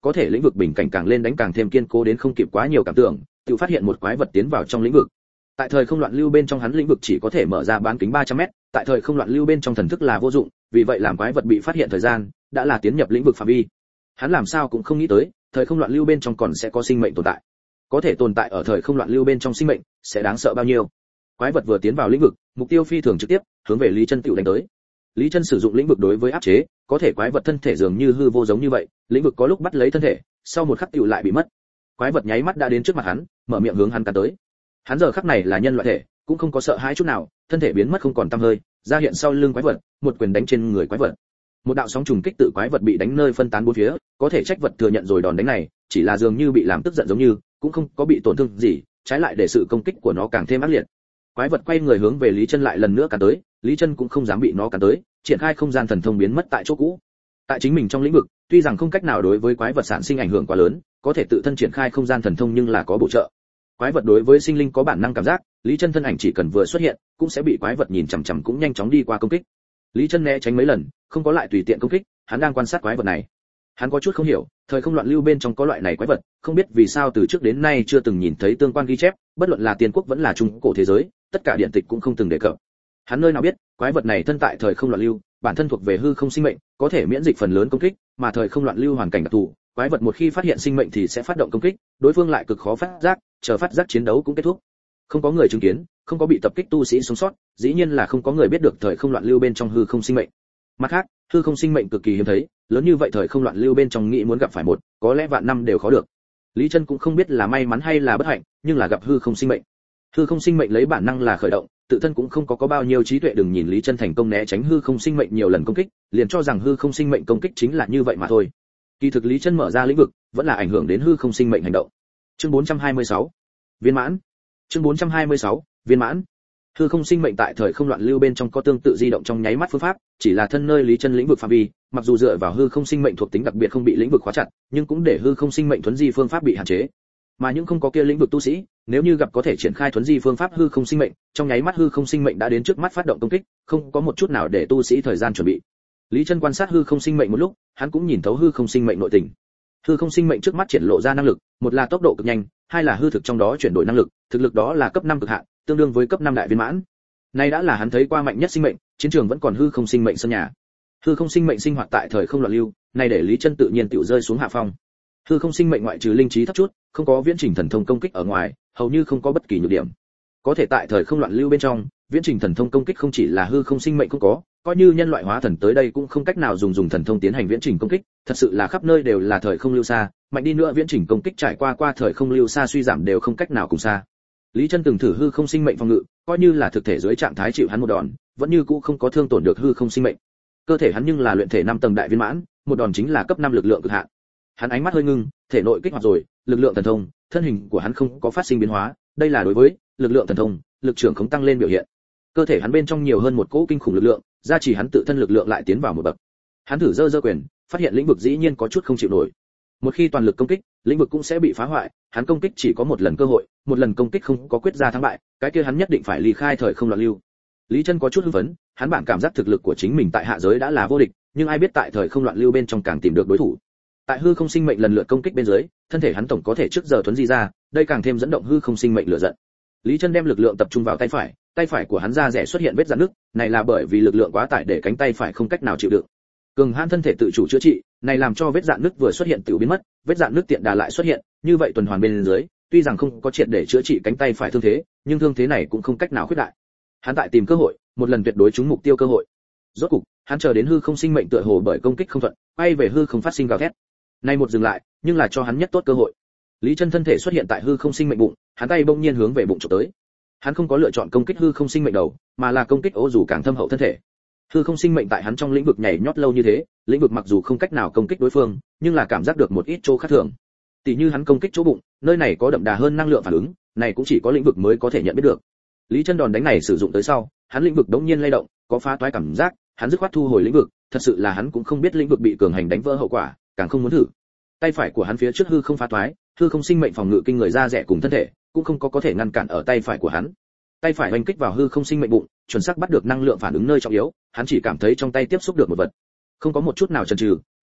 có thể lĩnh vực bình cảnh càng lên đánh càng thêm kiên cố đến không kịp quá nhiều cảm tưởng, tự phát hiện một quái vật tiến vào trong lĩnh vực. Tại thời không loạn lưu bên trong hắn lĩnh vực chỉ có thể mở ra bán kính 300m, tại thời không loạn lưu bên trong thần thức là vô dụng, vì vậy làm quái vật bị phát hiện thời gian đã là tiến nhập lĩnh vực phạm vi. Hắn làm sao cũng không nghĩ tới, thời không loạn lưu bên trong còn sẽ có sinh mệnh tồn tại. Có thể tồn tại ở thời không loạn lưu bên trong sinh mệnh, sẽ đáng sợ bao nhiêu. Quái vật vừa tiến vào lĩnh vực, mục tiêu phi thường trực tiếp, hướng về Lý Chân tiểu đánh tới. Lý Chân sử dụng lĩnh vực đối với áp chế, có thể quái vật thân thể dường như hư vô giống như vậy, lĩnh vực có lúc bắt lấy thân thể, sau một khắc tiểu lại bị mất. Quái vật nháy mắt đã đến trước mặt hắn, mở miệng hướng hắn cắn tới. Hắn giờ khắc này là nhân loại thể, cũng không có sợ hãi chút nào, thân thể biến mất không còn tăm hơi, ra hiện sau lưng quái vật, một quyền đánh trên người quái vật. Một đạo sóng trùng kích tự quái vật bị đánh nơi phân tán bốn phía, có thể trách vật thừa nhận rồi đòn đánh này, chỉ là dường như bị làm tức giận giống như, cũng không có bị tổn thương gì, trái lại để sự công kích của nó càng thêm ác liệt. Quái vật quay người hướng về Lý Chân lại lần nữa cắn tới, Lý Chân cũng không dám bị nó cắn tới, triển khai không gian thần thông biến mất tại chỗ cũ. Tại chính mình trong lĩnh vực, tuy rằng không cách nào đối với quái vật sản sinh ảnh hưởng quá lớn, có thể tự thân triển khai không gian thần thông nhưng là có bổ trợ. Quái vật đối với sinh linh có bản năng cảm giác, Lý Chân thân ảnh chỉ cần vừa xuất hiện, cũng sẽ bị quái vật nhìn chằm chằm cũng nhanh chóng đi qua công kích. Lý Chân né tránh mấy lần, không có lại tùy tiện công kích, hắn đang quan sát quái vật này. Hắn có chút không hiểu, thời không loạn lưu bên trong có loại này quái vật, không biết vì sao từ trước đến nay chưa từng nhìn thấy tương quan ghi chép, bất luận là tiên quốc vẫn là trung cổ thế giới, tất cả điện tịch cũng không từng đề cập. Hắn nơi nào biết, quái vật này thân tại thời không loạn lưu, bản thân thuộc về hư không sinh mệnh, có thể miễn dịch phần lớn công kích, mà thời không loạn lưu hoàn cảnh đặc thù, quái vật một khi phát hiện sinh mệnh thì sẽ phát động công kích, đối phương lại cực khó phát giác, chờ phát giác chiến đấu cũng kết thúc. Không có người chứng kiến, không có bị tập kích tu sĩ sống sót, dĩ nhiên là không có người biết được thời không loạn lưu bên trong hư không sinh mệnh. Mặt khác, hư không sinh mệnh cực kỳ hiếm thấy, lớn như vậy thời không loạn lưu bên trong nghĩ muốn gặp phải một, có lẽ vạn năm đều khó được. Lý Chân cũng không biết là may mắn hay là bất hạnh, nhưng là gặp hư không sinh mệnh. Hư không sinh mệnh lấy bản năng là khởi động, tự thân cũng không có bao nhiêu trí tuệ, đừng nhìn Lý Chân thành công né tránh hư không sinh mệnh nhiều lần công kích, liền cho rằng hư không sinh mệnh công kích chính là như vậy mà thôi. Kỳ thực Lý Chân mở ra lĩnh vực, vẫn là ảnh hưởng đến hư không sinh mệnh hành động. Chương 426. Viên mãn. Chương 426. Viên mãn. Hư không sinh mệnh tại thời không loạn lưu bên trong có tương tự di động trong nháy mắt phương pháp, chỉ là thân nơi Lý Chân lĩnh vực phạm vi, mặc dù dựa vào hư không sinh mệnh thuộc tính đặc biệt không bị lĩnh vực khóa chặt, nhưng cũng để hư không sinh mệnh thuấn di phương pháp bị hạn chế. Mà những không có kia lĩnh vực tu sĩ, nếu như gặp có thể triển khai thuấn di phương pháp hư không sinh mệnh, trong nháy mắt hư không sinh mệnh đã đến trước mắt phát động công kích, không có một chút nào để tu sĩ thời gian chuẩn bị. Lý Chân quan sát hư không sinh mệnh một lúc, hắn cũng nhìn thấu hư không sinh mệnh nội tình. Hư không sinh mệnh trước mắt triển lộ ra năng lực, một là tốc độ cực nhanh, hai là hư thực trong đó chuyển đổi năng lực, thực lực đó là cấp 5 cực hạn, tương đương với cấp 5 đại viên mãn. Nay đã là hắn thấy qua mạnh nhất sinh mệnh, chiến trường vẫn còn hư không sinh mệnh sân nhà. Hư không sinh mệnh sinh hoạt tại thời không loạn lưu, nay để Lý Chân tự nhiên tiểu rơi xuống hạ phong. Hư không sinh mệnh ngoại trừ linh trí thấp chút, không có viễn trình thần thông công kích ở ngoài, hầu như không có bất kỳ nhược điểm. Có thể tại thời không loạn lưu bên trong, viễn trình thần thông công kích không chỉ là hư không sinh mệnh không có, coi như nhân loại hóa thần tới đây cũng không cách nào dùng thần thông tiến hành viễn trình công kích, thật sự là khắp nơi đều là thời không lưu xa, mạnh đi nữa viễn trình công kích trải qua thời không lưu xa suy giảm đều không cách nào cùng xa. Lý Chân từng thử hư không sinh mệnh phòng ngự, coi như là thực thể dưới trạng thái chịu hắn một đòn, vẫn như cũ không có thương tổn được hư không sinh mệnh. Cơ thể hắn nhưng là luyện thể 5 tầng đại viên mãn, một đòn chính là cấp 5 lực lượng cực hạn. Hắn ánh mắt hơi ngưng, thể nội kích hoạt rồi, lực lượng thần thông, thân hình của hắn không có phát sinh biến hóa, đây là đối với lực lượng thần thông, lực trưởng không tăng lên biểu hiện. Cơ thể hắn bên trong nhiều hơn một cỗ kinh khủng lực lượng, gia trì hắn tự thân lực lượng lại tiến vào một bậc. Hắn thử giơ quyền, phát hiện lĩnh vực dĩ nhiên có chút không chịu nổi. Một khi toàn lực công kích, lĩnh vực cũng sẽ bị phá hoại, hắn công kích chỉ có một lần cơ hội, một lần công kích không có quyết ra thắng bại, cái kia hắn nhất định phải ly khai thời không loạn lưu. Lý Chân có chút hưng phấn, hắn bản cảm giác thực lực của chính mình tại hạ giới đã là vô địch, nhưng ai biết tại thời không loạn lưu bên trong càng tìm được đối thủ. Tại hư không sinh mệnh lần lượt công kích bên dưới, thân thể hắn tổng có thể trước giờ thuấn di ra, đây càng thêm dẫn động hư không sinh mệnh lửa giận. Lý Chân đem lực lượng tập trung vào tay phải của hắn da rẻ xuất hiện vết rạn nứt, này là bởi vì lực lượng quá tải để cánh tay phải không cách nào chịu đựng. Cường hãn thân thể tự chủ chữa trị, này làm cho vết rạn nứt vừa xuất hiện tự biến mất, vết rạn nứt tiện đà lại xuất hiện, như vậy tuần hoàn bên dưới, tuy rằng không có triệt để chữa trị cánh tay phải thương thế, nhưng thương thế này cũng không cách nào khuyết đại. Hắn tại tìm cơ hội, một lần tuyệt đối trúng mục tiêu cơ hội. Rốt cục, hắn chờ đến hư không sinh mệnh tựa hồ bởi công kích không thuận, bay về hư không phát sinh gào thét. Nay một dừng lại, nhưng là cho hắn nhất tốt cơ hội. Lý Chân thân thể xuất hiện tại hư không sinh mệnh bụng, hắn tay bỗng nhiên hướng về bụng chụp tới. Hắn không có lựa chọn công kích hư không sinh mệnh đầu, mà là công kích ô dù càng thâm hậu thân thể. Hư không sinh mệnh tại hắn trong lĩnh vực nhảy nhót lâu như thế, lĩnh vực mặc dù không cách nào công kích đối phương, nhưng là cảm giác được một ít chỗ khác thường. Tỷ như hắn công kích chỗ bụng, nơi này có đậm đà hơn năng lượng phản ứng, này cũng chỉ có lĩnh vực mới có thể nhận biết được. Lý Chân đòn đánh này sử dụng tới sau, hắn lĩnh vực đống nhiên lay động, có phá toái cảm giác, hắn dứt khoát thu hồi lĩnh vực, thật sự là hắn cũng không biết lĩnh vực bị cường hành đánh vỡ hậu quả, càng không muốn thử. Tay phải của hắn phía trước hư không phá toái, hư không sinh mệnh phòng ngự kinh người ra rẻ cùng thân thể, cũng không có thể ngăn cản ở tay phải của hắn. Tay phải oanh kích vào hư không sinh mệnh bụng, chuẩn xác bắt được năng lượng phản ứng nơi trọng yếu, hắn chỉ cảm thấy trong tay tiếp xúc được một vật. Không có một chút nào chần chừ,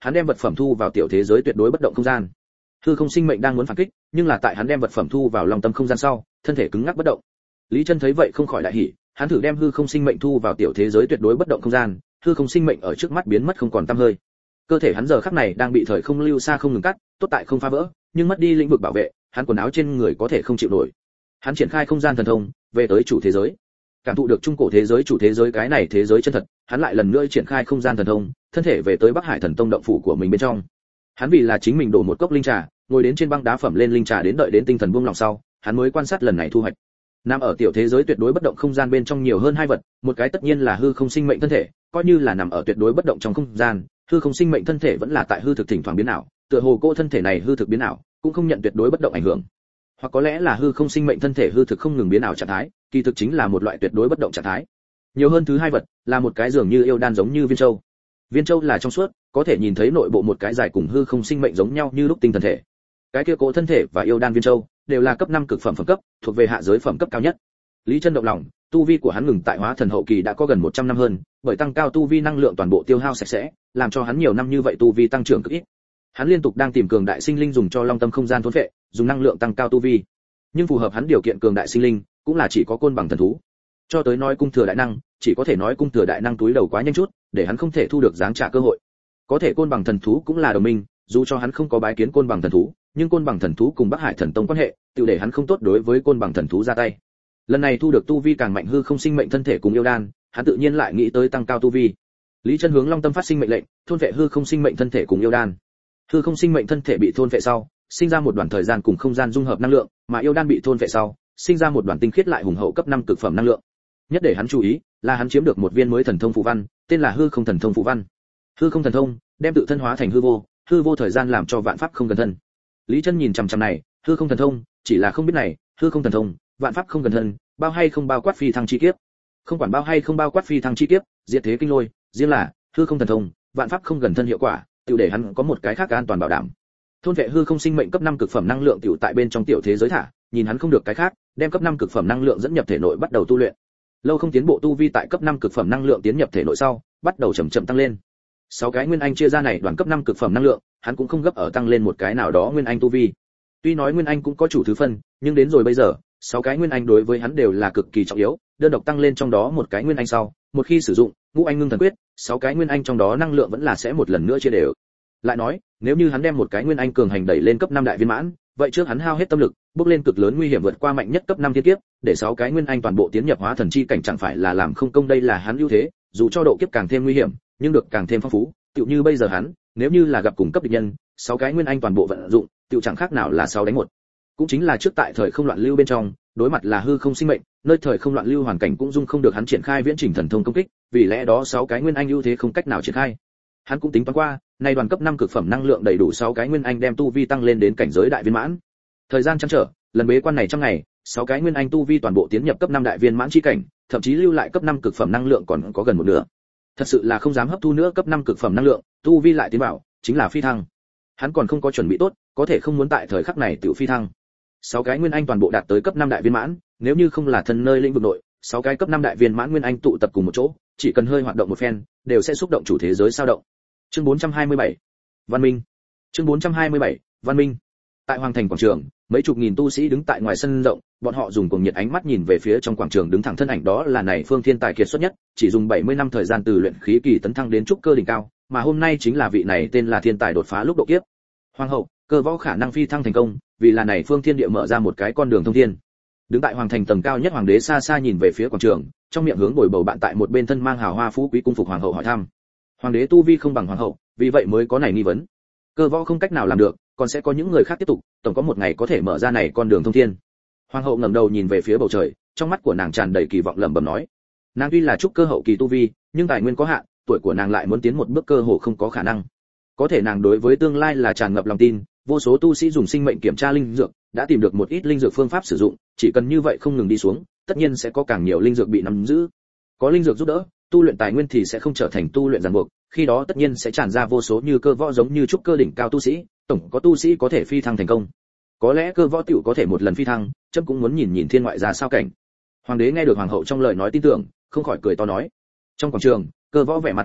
hắn đem vật phẩm thu vào tiểu thế giới tuyệt đối bất động không gian. Hư không sinh mệnh đang muốn phản kích, nhưng là tại hắn đem vật phẩm thu vào lòng tâm không gian sau, thân thể cứng ngắc bất động. Lý Chân thấy vậy không khỏi đại hỉ, hắn thử đem hư không sinh mệnh thu vào tiểu thế giới tuyệt đối bất động không gian, hư không sinh mệnh ở trước mắt biến mất không còn tăm hơi. Cơ thể hắn giờ khắc này đang bị thời không lưu xa không ngừng cắt, tốt tại không phá vỡ, nhưng mất đi lĩnh vực bảo vệ, hắn quần áo trên người có thể không chịu nổi. Hắn triển khai không gian thần thông, về tới chủ thế giới. Cảm thụ được trung cổ thế giới chủ thế giới cái này thế giới chân thật, hắn lại lần nữa triển khai không gian thần thông, thân thể về tới Bắc Hải Thần Tông động phủ của mình bên trong. Hắn vì là chính mình đổ một cốc linh trà, ngồi đến trên băng đá phẩm lên linh trà đến đợi đến tinh thần buông lỏng sau, hắn mới quan sát lần này thu hoạch. Nằm ở tiểu thế giới tuyệt đối bất động không gian bên trong nhiều hơn hai vật, một cái tất nhiên là hư không sinh mệnh thân thể, coi như là nằm ở tuyệt đối bất động trong không gian, hư không sinh mệnh thân thể vẫn là tại hư thực thỉnh thoảng biến ảo, tựa hồ cô thân thể này hư thực biến ảo, cũng không nhận tuyệt đối bất động ảnh hưởng. Hoặc có lẽ là hư không sinh mệnh thân thể hư thực không ngừng biến ảo trạng thái, kỳ thực chính là một loại tuyệt đối bất động trạng thái. Nhiều hơn thứ hai vật, là một cái dường như yêu đan giống như viên châu. Viên châu là trong suốt, có thể nhìn thấy nội bộ một cái dài cùng hư không sinh mệnh giống nhau như lúc tinh thần thể. Cái kia cố thân thể và yêu đan viên châu đều là cấp 5 cực phẩm phẩm cấp, thuộc về hạ giới phẩm cấp cao nhất. Lý Chân động lòng, tu vi của hắn ngừng tại hóa thần hậu kỳ đã có gần 100 năm hơn, bởi tăng cao tu vi năng lượng toàn bộ tiêu hao sạch sẽ, làm cho hắn nhiều năm như vậy tu vi tăng trưởng cực ít. Hắn liên tục đang tìm cường đại sinh linh dùng cho long tâm không gian thôn phệ, dùng năng lượng tăng cao tu vi. Nhưng phù hợp hắn điều kiện cường đại sinh linh, cũng là chỉ có côn bằng thần thú. Cho tới nói cung thừa đại năng, chỉ có thể nói cung thừa đại năng túi đầu quá nhanh chút, để hắn không thể thu được giáng trả cơ hội. Có thể côn bằng thần thú cũng là đồng minh, dù cho hắn không có bái kiến côn bằng thần thú, nhưng côn bằng thần thú cùng Bắc Hải Thần Tông quan hệ, tự để hắn không tốt đối với côn bằng thần thú ra tay. Lần này thu được tu vi càng mạnh hư không sinh mệnh thân thể cùng yêu đan, hắn tự nhiên lại nghĩ tới tăng cao tu vi. Lý Chân hướng Long Tâm phát sinh mệnh lệnh, thôn vệ hư không sinh mệnh thân thể cùng yêu đan. Hư không sinh mệnh thân thể bị thôn vệ sau, sinh ra một đoạn thời gian cùng không gian dung hợp năng lượng, mà yêu đan bị thôn vệ sau, sinh ra một đoạn tinh khiết lại hùng hậu cấp 5 cực phẩm năng lượng. Nhất để hắn chú ý, là hắn chiếm được một viên mới thần thông phù văn, tên là Hư Không Thần Thông phù văn. Hư Không Thần Thông, đem tự thân hóa thành hư vô thời gian làm cho vạn pháp không gần thân. Lý Chân nhìn chằm chằm này, Hư Không Thần Thông, chỉ là không biết này, Hư Không Thần Thông, vạn pháp không gần thân, bao hay không bao quát phi thăng chi kiếp. Không quản bao hay không bao quát phi thăng chi kiếp, diệt thế kinh lôi, riêng là Hư Không Thần Thông, vạn pháp không gần thân hiệu quả, tiểu để hắn có một cái khác an toàn bảo đảm. Thôn vệ hư không sinh mệnh cấp 5 cực phẩm năng lượng tiểu tại bên trong tiểu thế giới thả, nhìn hắn không được cái khác, đem cấp 5 cực phẩm năng lượng dẫn nhập thể nội bắt đầu tu luyện. Lâu không tiến bộ tu vi tại cấp 5 cực phẩm năng lượng tiến nhập thể nội sau, bắt đầu chậm chậm tăng lên. 6 cái nguyên anh chia ra này đoàn cấp 5 cực phẩm năng lượng, hắn cũng không gấp ở tăng lên một cái nào đó nguyên anh tu vi. Tuy nói nguyên anh cũng có chủ thứ phân, nhưng đến rồi bây giờ, 6 cái nguyên anh đối với hắn đều là cực kỳ trọng yếu, đơn độc tăng lên trong đó một cái nguyên anh sau, một khi sử dụng ngũ anh ngưng thần quyết, 6 cái nguyên anh trong đó năng lượng vẫn là sẽ một lần nữa chia đều. Lại nói, nếu như hắn đem một cái nguyên anh cường hành đẩy lên cấp 5 đại viên mãn, vậy trước hắn hao hết tâm lực, bước lên cực lớn nguy hiểm vượt qua mạnh nhất cấp 5 thiên kiếp, để 6 cái nguyên anh toàn bộ tiến nhập hóa thần chi cảnh chẳng phải là làm không công, đây là hắn ưu thế, dù cho độ kiếp càng thêm nguy hiểm, nhưng được càng thêm phong phú, tựu như bây giờ hắn, nếu như là gặp cùng cấp địch nhân, 6 cái nguyên anh toàn bộ vận dụng, tựu chẳng khác nào là 6 đánh 1. Cũng chính là trước tại thời không loạn lưu bên trong, đối mặt là hư không sinh mệnh, nơi thời không loạn lưu hoàn cảnh cũng dung không được hắn triển khai viễn trình thần thông công kích, vì lẽ đó 6 cái nguyên anh ưu thế không cách nào triển khai. Hắn cũng tính toán qua, nay đoàn cấp 5 cực phẩm năng lượng đầy đủ 6 cái nguyên anh đem tu vi tăng lên đến cảnh giới đại viên mãn. Thời gian chăn trở, lần bế quan này trong ngày, 6 cái nguyên anh tu vi toàn bộ tiến nhập cấp 5 đại viên mãn chi cảnh, thậm chí lưu lại cấp 5 cực phẩm năng lượng còn có gần một nửa. Thật sự là không dám hấp thu nữa cấp 5 cực phẩm năng lượng, tu vi lại tiến vào, chính là phi thăng. Hắn còn không có chuẩn bị tốt, có thể không muốn tại thời khắc này tự phi thăng. 6 cái nguyên anh toàn bộ đạt tới cấp 5 đại viên mãn, nếu như không là thân nơi lĩnh vực nội, 6 cái cấp 5 đại viên mãn nguyên anh tụ tập cùng một chỗ, chỉ cần hơi hoạt động một phen, đều sẽ xúc động chủ thế giới sao động. Chương 427. Văn Minh. Chương 427. Văn Minh. Tại Hoàng Thành quảng trường, mấy chục nghìn tu sĩ đứng tại ngoài sân rộng, bọn họ dùng cuồng nhiệt ánh mắt nhìn về phía trong quảng trường đứng thẳng thân ảnh đó là này Phương Thiên tài kiệt xuất nhất, chỉ dùng 70 năm thời gian từ luyện khí kỳ tấn thăng đến trúc cơ đỉnh cao, mà hôm nay chính là vị này tên là thiên tài đột phá lúc độ kiếp. Hoàng hậu, Cơ Võ khả năng phi thăng thành công, vì là này Phương Thiên địa mở ra một cái con đường thông thiên. Đứng tại Hoàng Thành tầng cao nhất hoàng đế xa xa nhìn về phía quảng trường, trong miệng hướng bồi bầu bạn tại một bên thân mang hào hoa phú quý cung phục hoàng hậu hỏi thăm. Hoàng đế tu vi không bằng hoàng hậu, vì vậy mới có này nghi vấn. Cơ Võ không cách nào làm được, còn sẽ có những người khác tiếp tục, tổng có một ngày có thể mở ra này con đường thông thiên. Hoàng hậu ngẩng đầu nhìn về phía bầu trời, trong mắt của nàng tràn đầy kỳ vọng lẩm bẩm nói: nàng tuy là trúc cơ hậu kỳ tu vi, nhưng tài nguyên có hạn, tuổi của nàng lại muốn tiến một bước cơ hồ không có khả năng. Có thể nàng đối với tương lai là tràn ngập lòng tin, vô số tu sĩ dùng sinh mệnh kiểm tra linh dược, đã tìm được một ít linh dược phương pháp sử dụng, chỉ cần như vậy không ngừng đi xuống, tất nhiên sẽ có càng nhiều linh dược bị nắm giữ. Có linh dược giúp đỡ, tu luyện tài nguyên thì sẽ không trở thành tu luyện ràng buộc, khi đó tất nhiên sẽ tràn ra vô số như Cơ Võ giống như trúc cơ đỉnh cao tu sĩ, tổng có tu sĩ có thể phi thăng thành công. Có lẽ Cơ Võ tiểu có thể một lần phi thăng, chấm cũng muốn nhìn nhìn thiên ngoại ra sao cảnh. Hoàng đế nghe được hoàng hậu trong lời nói tin tưởng, không khỏi cười to nói. Trong quảng trường, Cơ Võ vẻ mặt nghiêm túc,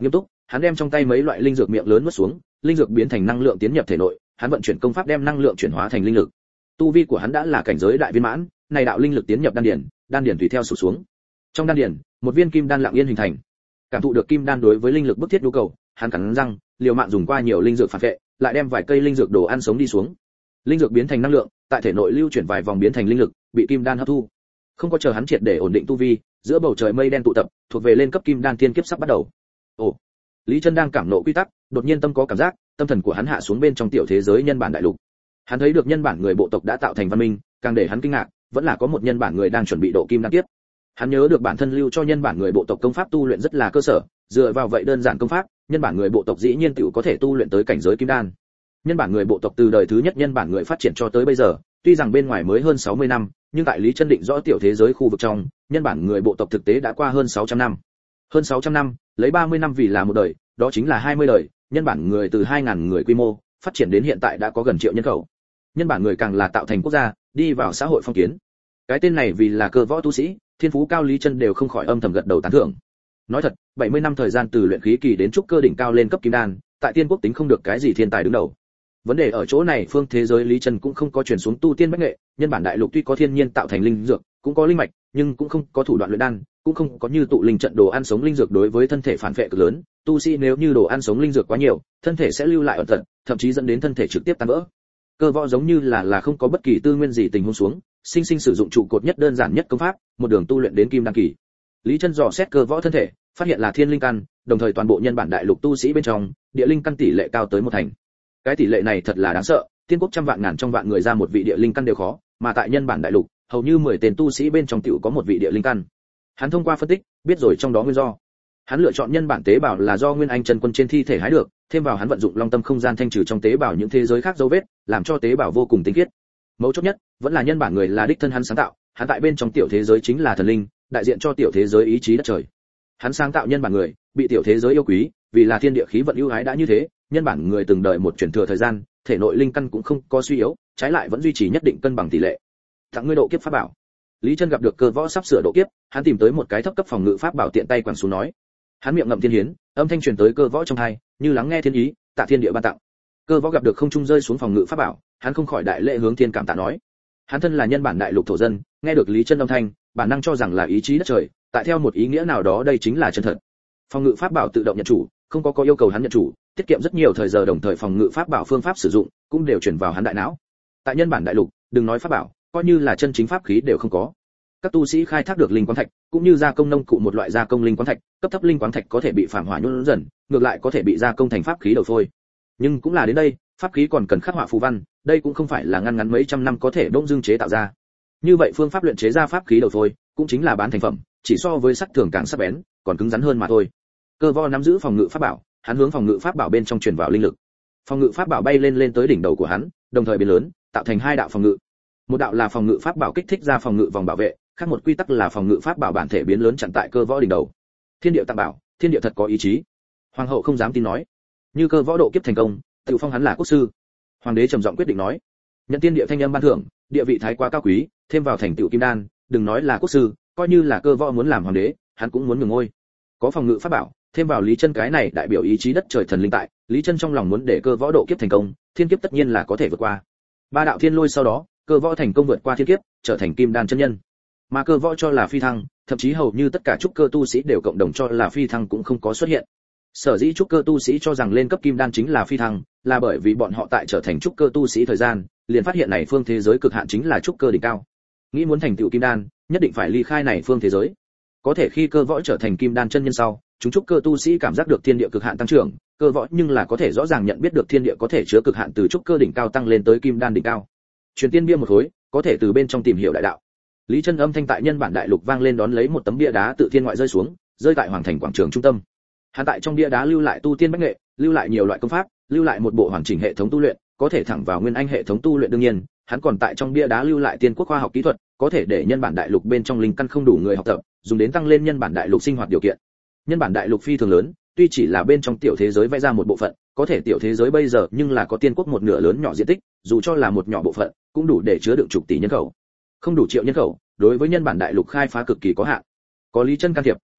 hắn đem trong tay mấy loại linh dược miệng lớn nuốt xuống, linh dược biến thành năng lượng tiến nhập thể nội, hắn vận chuyển công pháp đem năng lượng chuyển hóa thành linh lực. Tu vi của hắn đã là cảnh giới đại viên mãn, này đạo linh lực tiến nhập đan điền tùy theo sụt xuống. Trong đan điền, một viên kim đan lặng yên hình thành. Cảm thụ được kim đan đối với linh lực bức thiết nhu cầu, hắn cắn răng, liều mạng dùng qua nhiều linh dược phản vệ, lại đem vài cây linh dược đồ ăn sống đi xuống. Linh dược biến thành năng lượng, tại thể nội lưu chuyển vài vòng biến thành linh lực, bị kim đan hấp thu. Không có chờ hắn triệt để ổn định tu vi, giữa bầu trời mây đen tụ tập, thuộc về lên cấp kim đan thiên kiếp sắp bắt đầu. Ồ, Lý Chân đang cảm nộ quy tắc, đột nhiên tâm có cảm giác, tâm thần của hắn hạ xuống bên trong tiểu thế giới nhân bản đại lục. Hắn thấy được nhân bản người bộ tộc đã tạo thành văn minh, càng để hắn kinh ngạc, vẫn là có một nhân bản người đang chuẩn bị độ kim đan kiếp. Hắn nhớ được bản thân lưu cho nhân bản người bộ tộc công pháp tu luyện rất là cơ sở, dựa vào vậy đơn giản công pháp, nhân bản người bộ tộc dĩ nhiên tiểu có thể tu luyện tới cảnh giới kim đan. Nhân bản người bộ tộc từ đời thứ nhất nhân bản người phát triển cho tới bây giờ, tuy rằng bên ngoài mới hơn 60 năm, nhưng tại Lý Chân định rõ tiểu thế giới khu vực trong, nhân bản người bộ tộc thực tế đã qua hơn 600 năm. Hơn 600 năm, lấy 30 năm vì là một đời, đó chính là 20 đời, nhân bản người từ 2000 người quy mô, phát triển đến hiện tại đã có gần triệu nhân khẩu. Nhân bản người càng là tạo thành quốc gia, đi vào xã hội phong kiến. Cái tên này vì là cơ võ tu sĩ, thiên phú cao Lý Chân đều không khỏi âm thầm gật đầu tán thưởng. Nói thật, 70 năm thời gian từ luyện khí kỳ đến trúc cơ đỉnh cao lên cấp kim đan, tại tiên quốc tính không được cái gì thiên tài đứng đầu. Vấn đề ở chỗ này, phương thế giới Lý Chân cũng không có truyền xuống tu tiên bách nghệ, nhân bản đại lục tuy có thiên nhiên tạo thành linh dược, cũng có linh mạch, nhưng cũng không có thủ đoạn luyện đan, cũng không có như tụ linh trận đồ ăn sống linh dược đối với thân thể phản vệ cực lớn, tu sĩ nếu như đồ ăn sống linh dược quá nhiều, thân thể sẽ lưu lại ẩn tật, thậm chí dẫn đến thân thể trực tiếp tan vỡ. Cơ võ giống như là không có bất kỳ tư nguyên gì tình huống xuống, sinh sinh sử dụng trụ cột nhất đơn giản nhất công pháp, một đường tu luyện đến kim đan kỳ. Lý Chân dò xét cơ võ thân thể, phát hiện là thiên linh căn, đồng thời toàn bộ nhân bản đại lục tu sĩ bên trong, địa linh căn tỷ lệ cao tới 1/10. Cái tỷ lệ này thật là đáng sợ, tiên quốc trăm vạn ngàn trong vạn người ra một vị địa linh căn đều khó, mà tại nhân bản đại lục, hầu như 10 tên tu sĩ bên trong tiểu có một vị địa linh căn. Hắn thông qua phân tích, biết rồi trong đó nguyên do. Hắn lựa chọn nhân bản tế bào là do Nguyên Anh chân quân trên thi thể hái được, thêm vào hắn vận dụng Long Tâm không gian thanh trừ trong tế bào những thế giới khác dấu vết, làm cho tế bào vô cùng tinh khiết. Mấu chốt nhất, vẫn là nhân bản người là đích thân hắn sáng tạo, hắn tại bên trong tiểu thế giới chính là thần linh, đại diện cho tiểu thế giới ý chí đất trời. Hắn sáng tạo nhân bản người, bị tiểu thế giới yêu quý, vì là thiên địa khí vận ưu ái đã như thế, nhân bản người từng đợi một chuyển thừa thời gian, thể nội linh căn cũng không có suy yếu, trái lại vẫn duy trì nhất định cân bằng tỷ lệ. Tặng ngươi độ kiếp pháp bảo. Lý Chân gặp được cơ võ sắp sửa độ kiếp, hắn tìm tới một cái thấp cấp phòng ngự pháp bảo tiện tay quẳng xuống nói. Hắn miệng ngậm thiên hiến, âm thanh truyền tới cơ võ trong tai, như lắng nghe thiên ý, tạ thiên địa ban tặng. Cơ võ gặp được không trung rơi xuống phòng ngự pháp bảo, hắn không khỏi đại lễ hướng thiên cảm tạ nói. Hắn thân là nhân bản đại lục thổ dân, nghe được Lý Chân âm thanh, bản năng cho rằng là ý chí đất trời, tại theo một ý nghĩa nào đó đây chính là chân thật. Phòng ngự pháp bảo tự động nhận chủ, không có yêu cầu hắn nhận chủ, tiết kiệm rất nhiều thời giờ, đồng thời phòng ngự pháp bảo phương pháp sử dụng cũng đều chuyển vào hắn đại não. Tại nhân bản đại lục, đừng nói pháp bảo, coi như là chân chính pháp khí đều không có. Các tu sĩ khai thác được linh quáng thạch, cũng như gia công nông cụ một loại gia công linh quáng thạch, cấp thấp linh quáng thạch có thể bị phản hỏa nhuần dần, ngược lại có thể bị gia công thành pháp khí đầu phôi. Nhưng cũng là đến đây, pháp khí còn cần khắc họa phù văn, đây cũng không phải là ngăn ngắn mấy trăm năm có thể đông dương chế tạo ra. Như vậy phương pháp luyện chế ra pháp khí đầu phôi, cũng chính là bán thành phẩm, chỉ so với sắt thường càng sắc bén, còn cứng rắn hơn mà thôi. Cơ võ nắm giữ phòng ngự pháp bảo, hắn hướng phòng ngự pháp bảo bên trong truyền vào linh lực. Phòng ngự pháp bảo bay lên tới đỉnh đầu của hắn, đồng thời biến lớn, tạo thành hai đạo phòng ngự. Một đạo là phòng ngự pháp bảo kích thích ra phòng ngự vòng bảo vệ, khác một quy tắc là phòng ngự pháp bảo bản thể biến lớn chặn tại cơ võ đỉnh đầu. Thiên địa tặng bảo, thiên địa thật có ý chí. Hoàng hậu không dám tin nói, như cơ võ độ kiếp thành công, tự phong hắn là quốc sư. Hoàng đế trầm giọng quyết định nói, nhận tiên địa thanh âm ban thưởng, địa vị thái quá cao quý, thêm vào thành tựu kim đan, đừng nói là quốc sư, coi như là cơ võ muốn làm hoàng đế, hắn cũng muốn nhường ngôi. Có phòng ngự pháp bảo, thêm vào Lý Chân cái này đại biểu ý chí đất trời thần linh tại, Lý Chân trong lòng muốn để cơ võ độ kiếp thành công, thiên kiếp tất nhiên là có thể vượt qua. Ba đạo thiên lôi sau đó, cơ võ thành công vượt qua thiên kiếp, trở thành kim đan chân nhân. Mà cơ võ cho là phi thăng, thậm chí hầu như tất cả trúc cơ tu sĩ đều cộng đồng cho là phi thăng cũng không có xuất hiện. Sở dĩ trúc cơ tu sĩ cho rằng lên cấp kim đan chính là phi thăng, là bởi vì bọn họ tại trở thành trúc cơ tu sĩ thời gian, liền phát hiện này phương thế giới cực hạn chính là trúc cơ đỉnh cao. Nghĩ muốn thành tựu kim đan, nhất định phải ly khai này phương thế giới. Có thể khi cơ võ trở thành kim đan chân nhân sau, chúng trúc cơ tu sĩ cảm giác được thiên địa cực hạn tăng trưởng, cơ võ nhưng là có thể rõ ràng nhận biết được thiên địa có thể chứa cực hạn từ trúc cơ đỉnh cao tăng lên tới kim đan đỉnh cao. Truyền tiên bia một khối, có thể từ bên trong tìm hiểu đại đạo. Lý Chân âm thanh tại nhân bản đại lục vang lên, đón lấy một tấm bia đá tự thiên ngoại rơi xuống, rơi tại hoàng thành quảng trường trung tâm. Hắn tại trong bia đá lưu lại tu tiên bách nghệ, lưu lại nhiều loại công pháp, lưu lại một bộ hoàn chỉnh hệ thống tu luyện, có thể thẳng vào nguyên anh hệ thống tu luyện. Đương nhiên, hắn còn tại trong bia đá lưu lại tiên quốc khoa học kỹ thuật, có thể để nhân bản đại lục bên trong linh căn không đủ người học tập, dùng đến tăng lên nhân bản đại lục sinh hoạt điều kiện. Nhân bản đại lục phi thường lớn, tuy chỉ là bên trong tiểu thế giới vẽ ra một bộ phận, có thể tiểu thế giới bây giờ nhưng là có tiên quốc một nửa lớn nhỏ diện tích, dù cho là một nhỏ bộ phận, cũng đủ để chứa đựng chục tỷ nhân khẩu. Không đủ triệu nhân khẩu, đối với nhân bản đại lục khai phá cực kỳ có hạn. Có Lý Chân can thiệp,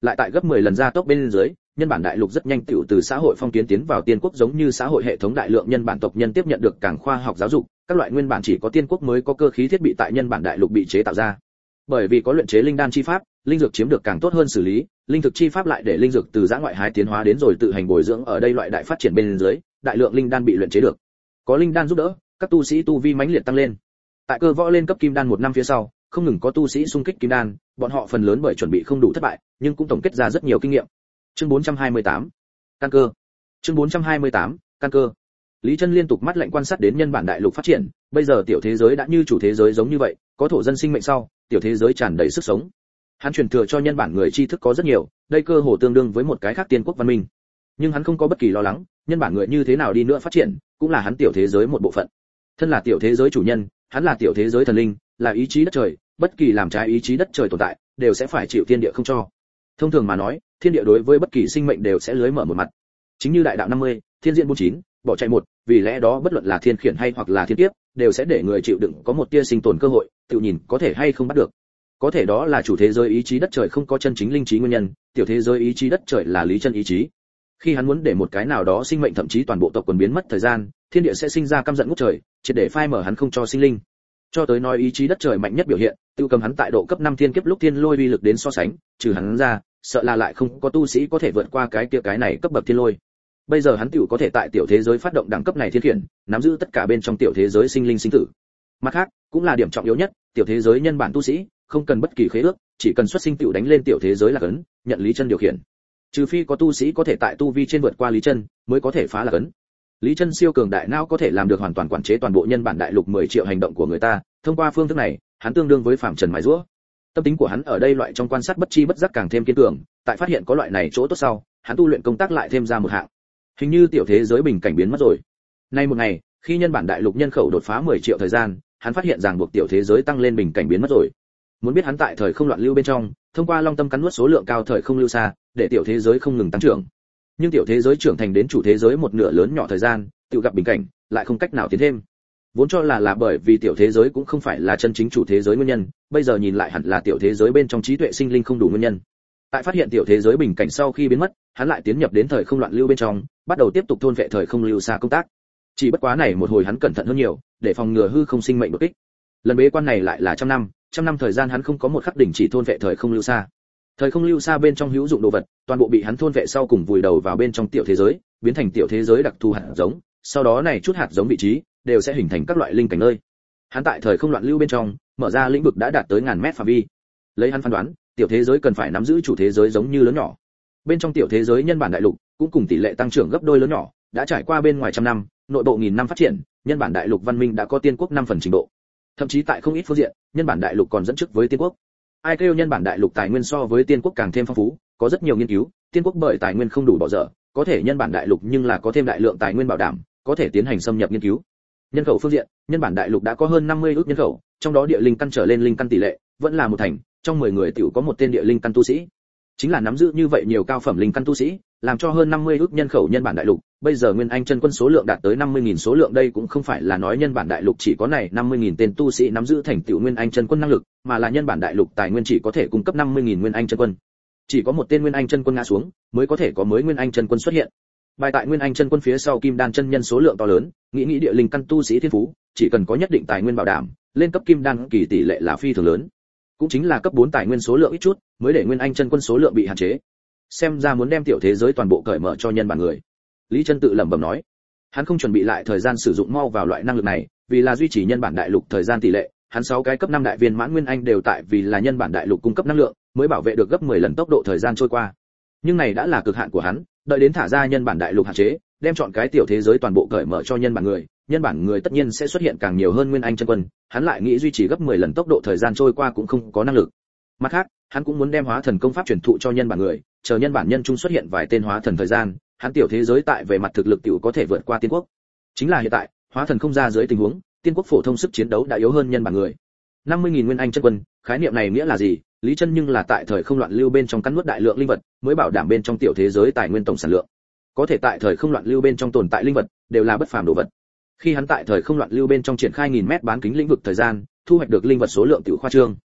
lại tại gấp 10 lần gia tốc bên dưới, nhân bản đại lục rất nhanh tiểu từ xã hội phong kiến tiến vào tiên quốc, giống như xã hội hệ thống đại lượng nhân bản tộc nhân tiếp nhận được càng khoa học giáo dục, các loại nguyên bản chỉ có tiên quốc mới có cơ khí thiết bị tại nhân bản đại lục bị chế tạo ra. Bởi vì có luyện chế linh đan chi pháp, linh dược chiếm được càng tốt hơn xử lý, linh thực chi pháp lại để linh dược từ giã ngoại hái tiến hóa đến rồi tự hành bồi dưỡng ở đây loại đại phát triển bên dưới, đại lượng linh đan bị luyện chế được. Có linh đan giúp đỡ, các tu sĩ tu vi mãnh liệt tăng lên. Tại cơ võ lên cấp kim đan 1 năm phía sau, không ngừng có tu sĩ xung kích kim đan, bọn họ phần lớn bởi chuẩn bị không đủ thất bại, nhưng cũng tổng kết ra rất nhiều kinh nghiệm. Chương 428. Căn cơ. Chương 428. Căn cơ. Lý Chân liên tục mắt lạnh quan sát đến nhân bản đại lục phát triển, bây giờ tiểu thế giới đã như chủ thế giới giống như vậy, có thổ dân sinh mệnh sau, tiểu thế giới tràn đầy sức sống. Hắn truyền thừa cho nhân bản người tri thức có rất nhiều, đây cơ hồ tương đương với một cái khác tiên quốc văn minh. Nhưng hắn không có bất kỳ lo lắng, nhân bản người như thế nào đi nữa phát triển, cũng là hắn tiểu thế giới một bộ phận. Thân là tiểu thế giới chủ nhân, hắn là tiểu thế giới thần linh, là ý chí đất trời, bất kỳ làm trái ý chí đất trời tồn tại, đều sẽ phải chịu thiên địa không cho. Thông thường mà nói, thiên địa đối với bất kỳ sinh mệnh đều sẽ lưới mở một mặt. Chính như đại đạo 50, thiên diện 49, bỏ chạy một, vì lẽ đó bất luận là thiên khiển hay hoặc là thiên kiếp, đều sẽ để người chịu đựng có một tia sinh tồn cơ hội, tự nhìn có thể hay không bắt được. Có thể đó là chủ thế giới ý chí đất trời không có chân chính linh trí nguyên nhân, tiểu thế giới ý chí đất trời là Lý Chân ý chí. Khi hắn muốn để một cái nào đó sinh mệnh thậm chí toàn bộ tộc quần biến mất thời gian, thiên địa sẽ sinh ra căm giận ngút trời, triệt để phai mở hắn không cho sinh linh. Cho tới nói ý chí đất trời mạnh nhất biểu hiện, tiêu cầm hắn tại độ cấp 5 thiên kiếp lúc thiên lôi uy lực đến so sánh, trừ hắn ra, sợ là lại không có tu sĩ có thể vượt qua cái này cấp bậc thiên lôi. Bây giờ hắn tiểu có thể tại tiểu thế giới phát động đẳng cấp này thiên khiển, nắm giữ tất cả bên trong tiểu thế giới sinh linh sinh tử. Mặt khác, cũng là điểm trọng yếu nhất, tiểu thế giới nhân bản tu sĩ, không cần bất kỳ khế ước, chỉ cần xuất sinh tiểu đánh lên tiểu thế giới là cấn, nhận Lý Chân điều khiển. Trừ phi có tu sĩ có thể tại tu vi trên vượt qua Lý Chân, mới có thể phá là cấn. Lý Chân siêu cường đại não có thể làm được hoàn toàn quản chế toàn bộ nhân bản đại lục 10 triệu hành động của người ta, thông qua phương thức này, hắn tương đương với phàm trần mài giũa. Tâm tính của hắn ở đây loại trong quan sát bất chi bất giác càng thêm kiên cường, tại phát hiện có loại này chỗ tốt sau, hắn tu luyện công tác lại thêm ra một hạng. Hình như tiểu thế giới bình cảnh biến mất rồi. Nay một ngày, khi nhân bản đại lục nhân khẩu đột phá 10 triệu thời gian, hắn phát hiện rằng buộc tiểu thế giới tăng lên bình cảnh biến mất rồi. Muốn biết hắn tại thời không loạn lưu bên trong, thông qua long tâm cắn nuốt số lượng cao thời không lưu xa, để tiểu thế giới không ngừng tăng trưởng. Nhưng tiểu thế giới trưởng thành đến chủ thế giới một nửa lớn nhỏ thời gian, tự gặp bình cảnh, lại không cách nào tiến thêm. Vốn cho là bởi vì tiểu thế giới cũng không phải là chân chính chủ thế giới nguyên nhân, bây giờ nhìn lại hẳn là tiểu thế giới bên trong trí tuệ sinh linh không đủ nguyên nhân. Tại phát hiện tiểu thế giới bình cảnh sau khi biến mất, hắn lại tiến nhập đến thời không loạn lưu bên trong, bắt đầu tiếp tục thôn vệ thời không lưu xa công tác. Chỉ bất quá này một hồi hắn cẩn thận hơn nhiều, để phòng ngừa hư không sinh mệnh đột kích. Lần bế quan này lại là trăm năm thời gian hắn không có một khắc đỉnh chỉ thôn vệ thời không lưu xa. Thời không lưu xa bên trong hữu dụng đồ vật, toàn bộ bị hắn thôn vệ sau cùng vùi đầu vào bên trong tiểu thế giới, biến thành tiểu thế giới đặc thù hạt giống, sau đó này chút hạt giống vị trí đều sẽ hình thành các loại linh cảnh nơi. Hắn tại thời không loạn lưu bên trong, mở ra lĩnh vực đã đạt tới ngàn mét phạm vi. Lấy hắn phán đoán, tiểu thế giới cần phải nắm giữ chủ thế giới giống như lớn nhỏ. Bên trong tiểu thế giới nhân bản đại lục cũng cùng tỷ lệ tăng trưởng gấp đôi lớn nhỏ, đã trải qua bên ngoài trăm năm, nội bộ nghìn năm phát triển, nhân bản đại lục văn minh đã có tiên quốc 5 phần trình độ. Thậm chí tại không ít phương diện, nhân bản đại lục còn dẫn trước với tiên quốc. Ai kêu nhân bản đại lục tài nguyên so với tiên quốc càng thêm phong phú, có rất nhiều nghiên cứu, tiên quốc bởi tài nguyên không đủ bỏ dở, có thể nhân bản đại lục nhưng là có thêm đại lượng tài nguyên bảo đảm, có thể tiến hành xâm nhập nghiên cứu. Nhân khẩu phương diện, nhân bản đại lục đã có hơn 50 ước nhân khẩu, trong đó địa linh căn trở lên linh căn tỷ lệ vẫn là một thành, trong 10 người tiểu có một tên địa linh căn tu sĩ. Chính là nắm giữ như vậy nhiều cao phẩm linh căn tu sĩ, làm cho hơn 50 ước nhân khẩu nhân bản đại lục, bây giờ Nguyên Anh chân quân số lượng đạt tới 50.000 số lượng, đây cũng không phải là nói nhân bản đại lục chỉ có này 50.000 tên tu sĩ nắm giữ thành tựu Nguyên Anh chân quân năng lực, mà là nhân bản đại lục tài nguyên chỉ có thể cung cấp 50.000 Nguyên Anh chân quân. Chỉ có một tên Nguyên Anh chân quân ngã xuống, mới có thể có mới Nguyên Anh chân quân xuất hiện. Bài tại Nguyên Anh chân quân phía sau Kim Đan chân nhân số lượng to lớn, nghĩ địa linh căn tu sĩ thiên phú, chỉ cần có nhất định tài nguyên bảo đảm, lên cấp Kim Đan kỳ tỷ lệ là phi thường lớn. Cũng chính là cấp 4 tài nguyên số lượng ít chút, mới để Nguyên Anh chân quân số lượng bị hạn chế. Xem ra muốn đem tiểu thế giới toàn bộ cởi mở cho nhân bản người. Lý Chân tự lẩm bẩm nói, hắn không chuẩn bị lại thời gian sử dụng mau vào loại năng lực này, vì là duy trì nhân bản đại lục thời gian tỷ lệ, hắn 6 cái cấp 5 đại viên mãn Nguyên Anh đều tại vì là nhân bản đại lục cung cấp năng lượng, mới bảo vệ được gấp 10 lần tốc độ thời gian trôi qua. Nhưng này đã là cực hạn của hắn, đợi đến thả ra nhân bản đại lục hạn chế, đem chọn cái tiểu thế giới toàn bộ cởi mở cho nhân bản người tất nhiên sẽ xuất hiện càng nhiều hơn Nguyên Anh chân quân, hắn lại nghĩ duy trì gấp 10 lần tốc độ thời gian trôi qua cũng không có năng lực. Mặt khác, hắn cũng muốn đem hóa thần công pháp truyền thụ cho nhân bản người, chờ nhân bản nhân trung xuất hiện vài tên hóa thần thời gian, hắn tiểu thế giới tại về mặt thực lực tiểu có thể vượt qua tiên quốc. Chính là hiện tại, hóa thần không ra dưới tình huống, tiên quốc phổ thông sức chiến đấu đã yếu hơn nhân bản người. 50.000 Nguyên Anh chân quân, khái niệm này nghĩa là gì? Lý Chân nhưng là tại thời không loạn lưu bên trong cắn nuốt đại lượng linh vật, mới bảo đảm bên trong tiểu thế giới tài nguyên tổng sản lượng. Có thể tại thời không loạn lưu bên trong tồn tại linh vật, đều là bất phàm đồ vật. Khi hắn tại thời không loạn lưu bên trong triển khai nghìn mét bán kính lĩnh vực thời gian, thu hoạch được linh vật số lượng tiểu khoa trương.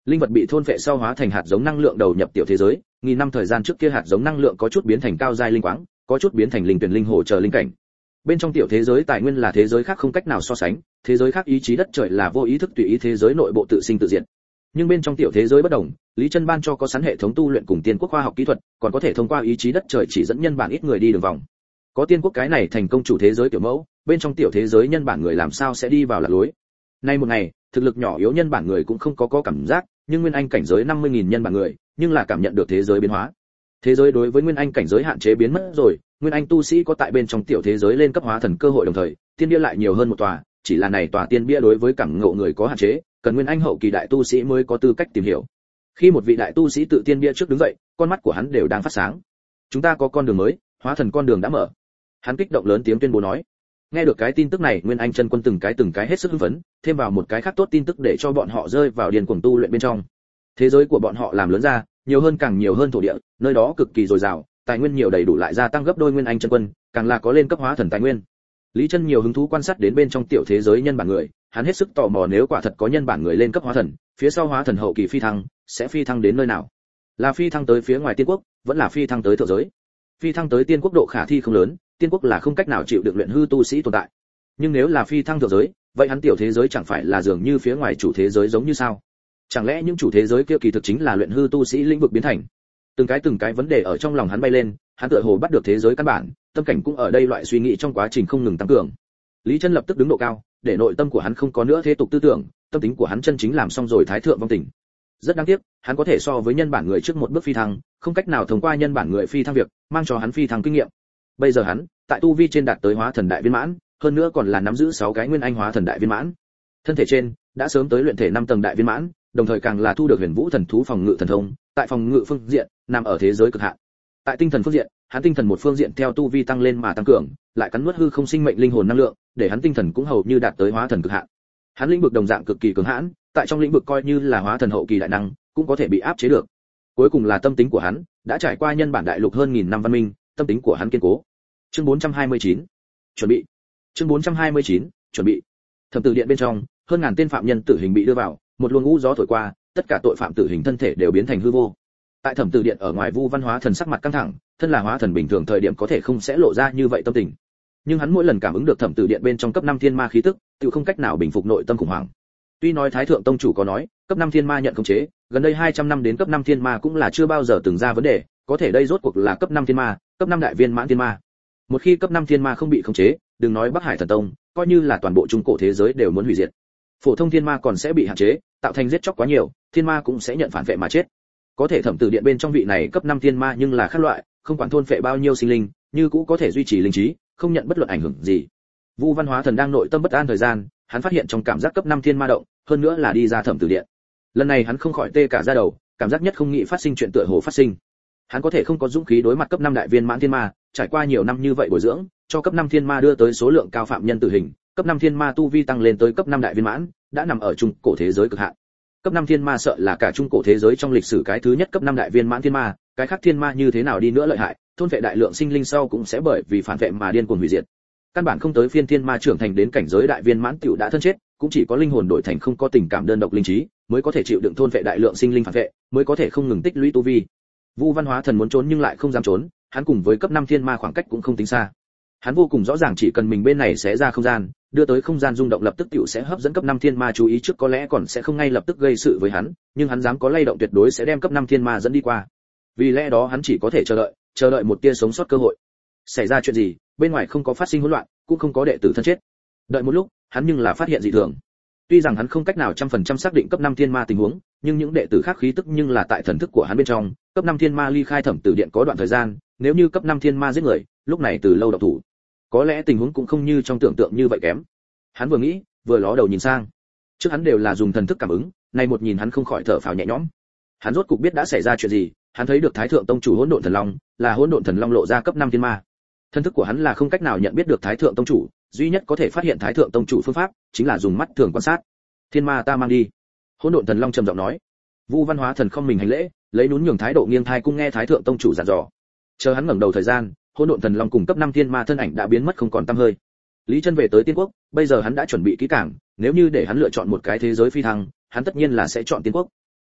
Linh vật bị thôn phệ sau hóa thành hạt giống năng lượng đầu nhập tiểu thế giới, nghìn năm thời gian trước kia hạt giống năng lượng có chút biến thành cao giai linh quáng, có chút biến thành linh tuyển linh hồ chờ linh cảnh. Bên trong tiểu thế giới tài nguyên là thế giới khác không cách nào so sánh, thế giới khác ý chí đất trời là vô ý thức tùy ý thế giới nội bộ tự sinh tự diệt. Nhưng bên trong tiểu thế giới bất đồng, Lý Chân ban cho có sẵn hệ thống tu luyện cùng tiên quốc khoa học kỹ thuật, còn có thể thông qua ý chí đất trời chỉ dẫn nhân bản ít người đi đường vòng. Có tiên quốc cái này thành công chủ thế giới tiểu mẫu, bên trong tiểu thế giới nhân bản người làm sao sẽ đi vào lạc lối. Nay một ngày, thực lực nhỏ yếu nhân bản người cũng không có cảm giác, nhưng nguyên anh cảnh giới 50.000 nhân bản người, nhưng là cảm nhận được thế giới biến hóa. Thế giới đối với nguyên anh cảnh giới hạn chế biến mất rồi, nguyên anh tu sĩ có tại bên trong tiểu thế giới lên cấp hóa thần cơ hội đồng thời, tiên bia lại nhiều hơn một tòa, chỉ là này tòa tiên bia đối với cảm ngộ người có hạn chế, cần nguyên anh hậu kỳ đại tu sĩ mới có tư cách tìm hiểu. Khi một vị đại tu sĩ tự tiên bia trước đứng dậy, con mắt của hắn đều đang phát sáng. Chúng ta có con đường mới, hóa thần con đường đã mở. Hắn kích động lớn tiếng tuyên bố nói. Nghe được cái tin tức này, Nguyên Anh chân quân từng cái hết sức hưng phấn, thêm vào một cái khác tốt tin tức để cho bọn họ rơi vào điên cuồng tu luyện bên trong. Thế giới của bọn họ làm lớn ra, nhiều hơn càng nhiều hơn thổ địa, nơi đó cực kỳ dồi dào, tài nguyên nhiều đầy đủ lại gia tăng gấp đôi Nguyên Anh chân quân, càng là có lên cấp hóa thần tài nguyên. Lý Chân nhiều hứng thú quan sát đến bên trong tiểu thế giới nhân bản người, hắn hết sức tò mò nếu quả thật có nhân bản người lên cấp hóa thần, phía sau hóa thần hậu kỳ phi thăng, sẽ phi thăng đến nơi nào? Là phi thăng tới phía ngoài tiên quốc, vẫn là phi thăng tới thượng giới? Phi thăng tới tiên quốc độ khả thi không lớn, tiên quốc là không cách nào chịu được luyện hư tu sĩ tồn tại. Nhưng nếu là phi thăng thượng giới, vậy hắn tiểu thế giới chẳng phải là dường như phía ngoài chủ thế giới giống như sao? Chẳng lẽ những chủ thế giới kia kỳ thực chính là luyện hư tu sĩ lĩnh vực biến thành? Từng cái vấn đề ở trong lòng hắn bay lên, hắn tựa hồ bắt được thế giới căn bản, tâm cảnh cũng ở đây loại suy nghĩ trong quá trình không ngừng tăng cường. Lý Chân lập tức đứng độ cao, để nội tâm của hắn không có nữa thế tục tư tưởng, tâm tính của hắn chân chính làm xong rồi thái thượng vong tình. Rất đáng tiếc, hắn có thể so với nhân bản người trước một bước phi thăng, không cách nào thông qua nhân bản người phi thăng việc, mang cho hắn phi thăng kinh nghiệm. Bây giờ hắn, tại tu vi trên đạt tới hóa thần đại viên mãn, hơn nữa còn là nắm giữ 6 cái nguyên anh hóa thần đại viên mãn. Thân thể trên đã sớm tới luyện thể 5 tầng đại viên mãn, đồng thời càng là thu được Huyền Vũ thần thú phòng ngự thần thông, tại phòng ngự phương diện nằm ở thế giới cực hạn. Tại tinh thần phương diện, hắn tinh thần một phương diện theo tu vi tăng lên mà tăng cường, lại cắn nuốt hư không sinh mệnh linh hồn năng lượng, để hắn tinh thần cũng hầu như đạt tới hóa thần cực hạn. Hắn lĩnh vực đồng dạng cực kỳ cường hãn, tại trong lĩnh vực coi như là hóa thần hậu kỳ đại năng, cũng có thể bị áp chế được. Cuối cùng là tâm tính của hắn, đã trải qua nhân bản đại lục hơn 1000 năm văn minh, tâm tính của hắn kiên cố. Chương 429. Chuẩn bị. Chương 429. Chuẩn bị. Thẩm tử điện bên trong, hơn ngàn tên phạm nhân tử hình bị đưa vào, một luồng ngũ gió thổi qua, tất cả tội phạm tử hình thân thể đều biến thành hư vô. Tại thẩm tử điện ở ngoài, Vu Văn Hóa Thần sắc mặt căng thẳng, thân là hóa thần bình thường thời điểm có thể không sẽ lộ ra như vậy tâm tình. Nhưng hắn mỗi lần cảm ứng được thẩm tử điện bên trong cấp 5 thiên ma khí tức, tự không cách nào bình phục nội tâm khủng hoảng. Tuy nói Thái thượng tông chủ có nói, cấp 5 thiên ma nhận khống chế, gần đây 200 năm đến cấp 5 thiên ma cũng là chưa bao giờ từng ra vấn đề, có thể đây rốt cuộc là cấp 5 thiên ma, cấp 5 đại viên mãn thiên ma. Một khi cấp 5 thiên ma không bị khống chế, đừng nói Bắc Hải Thần Tông, coi như là toàn bộ trung cổ thế giới đều muốn hủy diệt. Phổ thông thiên ma còn sẽ bị hạn chế, tạo thành giết chóc quá nhiều, thiên ma cũng sẽ nhận phản vệ mà chết. Có thể thẩm tử điện bên trong vị này cấp 5 thiên ma nhưng là khác loại, không quản thôn phệ bao nhiêu sinh linh, như cũ có thể duy trì linh trí, không nhận bất luận ảnh hưởng gì. Vu Văn Hóa Thần đang nội tâm bất an thời gian, hắn phát hiện trong cảm giác cấp 5 thiên ma động, hơn nữa là đi ra thẩm tử điện. Lần này hắn không khỏi tê cả da đầu, cảm giác nhất không nghĩ phát sinh chuyện tựa hồ phát sinh. Hắn có thể không có dũng khí đối mặt cấp 5 đại viên mãn thiên ma, trải qua nhiều năm như vậy bồi dưỡng, cho cấp 5 thiên ma đưa tới số lượng cao phạm nhân tử hình, cấp 5 thiên ma tu vi tăng lên tới cấp 5 đại viên mãn, đã nằm ở trung cổ thế giới cực hạn. Cấp 5 thiên ma sợ là cả trung cổ thế giới trong lịch sử cái thứ nhất cấp 5 đại viên mãn thiên ma, cái khác thiên ma như thế nào đi nữa lợi hại, thôn vệ đại lượng sinh linh sau cũng sẽ bởi vì phản vệ mà điên cuồng hủy diệt. Căn bản không tới phiên thiên ma trưởng thành đến cảnh giới đại viên mãn tiểu đã thân chết, cũng chỉ có linh hồn đổi thành không có tình cảm đơn độc linh trí, mới có thể chịu đựng thôn vệ đại lượng sinh linh phản vệ, mới có thể không ngừng tích lũy tu vi. Vu Văn Hóa Thần muốn trốn nhưng lại không dám trốn, hắn cùng với cấp 5 thiên ma khoảng cách cũng không tính xa. Hắn vô cùng rõ ràng chỉ cần mình bên này sẽ ra không gian, đưa tới không gian rung động lập tức tiểu sẽ hấp dẫn cấp 5 thiên ma chú ý trước, có lẽ còn sẽ không ngay lập tức gây sự với hắn, nhưng hắn dám có lay động tuyệt đối sẽ đem cấp 5 thiên ma dẫn đi qua. Vì lẽ đó hắn chỉ có thể chờ đợi một tia sống sót cơ hội. Xảy ra chuyện gì, bên ngoài không có phát sinh hỗn loạn, cũng không có đệ tử thân chết. Đợi một lúc, hắn nhưng là phát hiện dị thường. Tuy rằng hắn không cách nào 100% xác định cấp 5 thiên ma tình huống, nhưng những đệ tử khác khí tức nhưng là tại thần thức của hắn bên trong, cấp 5 thiên ma ly khai thẩm tử điện có đoạn thời gian, nếu như cấp 5 thiên ma giết người, lúc này từ lâu động thủ. Có lẽ tình huống cũng không như trong tưởng tượng như vậy kém. Hắn vừa nghĩ, vừa ló đầu nhìn sang. Trước hắn đều là dùng thần thức cảm ứng, nay một nhìn hắn không khỏi thở phào nhẹ nhõm. Hắn rốt cục biết đã xảy ra chuyện gì, hắn thấy được Thái thượng tông chủ Hỗn Độn Thần Long, là Hỗn Độn Thần Long lộ ra cấp 5 thiên ma. Thần thức của hắn là không cách nào nhận biết được Thái thượng tông chủ, duy nhất có thể phát hiện Thái thượng tông chủ phương pháp, chính là dùng mắt thường quan sát. Thiên ma ta mang đi. Hỗn Độn Thần Long trầm giọng nói. Vu Văn Hóa Thần không mình hành lễ, lấy nhún nhường thái độ nghiêng thai cung nghe Thái thượng tông chủ dặn dò. Chờ hắn ngẩng đầu thời gian, Hỗn Độn Thần Long cùng cấp 5 thiên ma thân ảnh đã biến mất không còn tăm hơi. Lý Chân về tới Tiên Quốc, bây giờ hắn đã chuẩn bị kỹ càng, nếu như để hắn lựa chọn một cái thế giới phi thăng, hắn tất nhiên là sẽ chọn Tiên Quốc.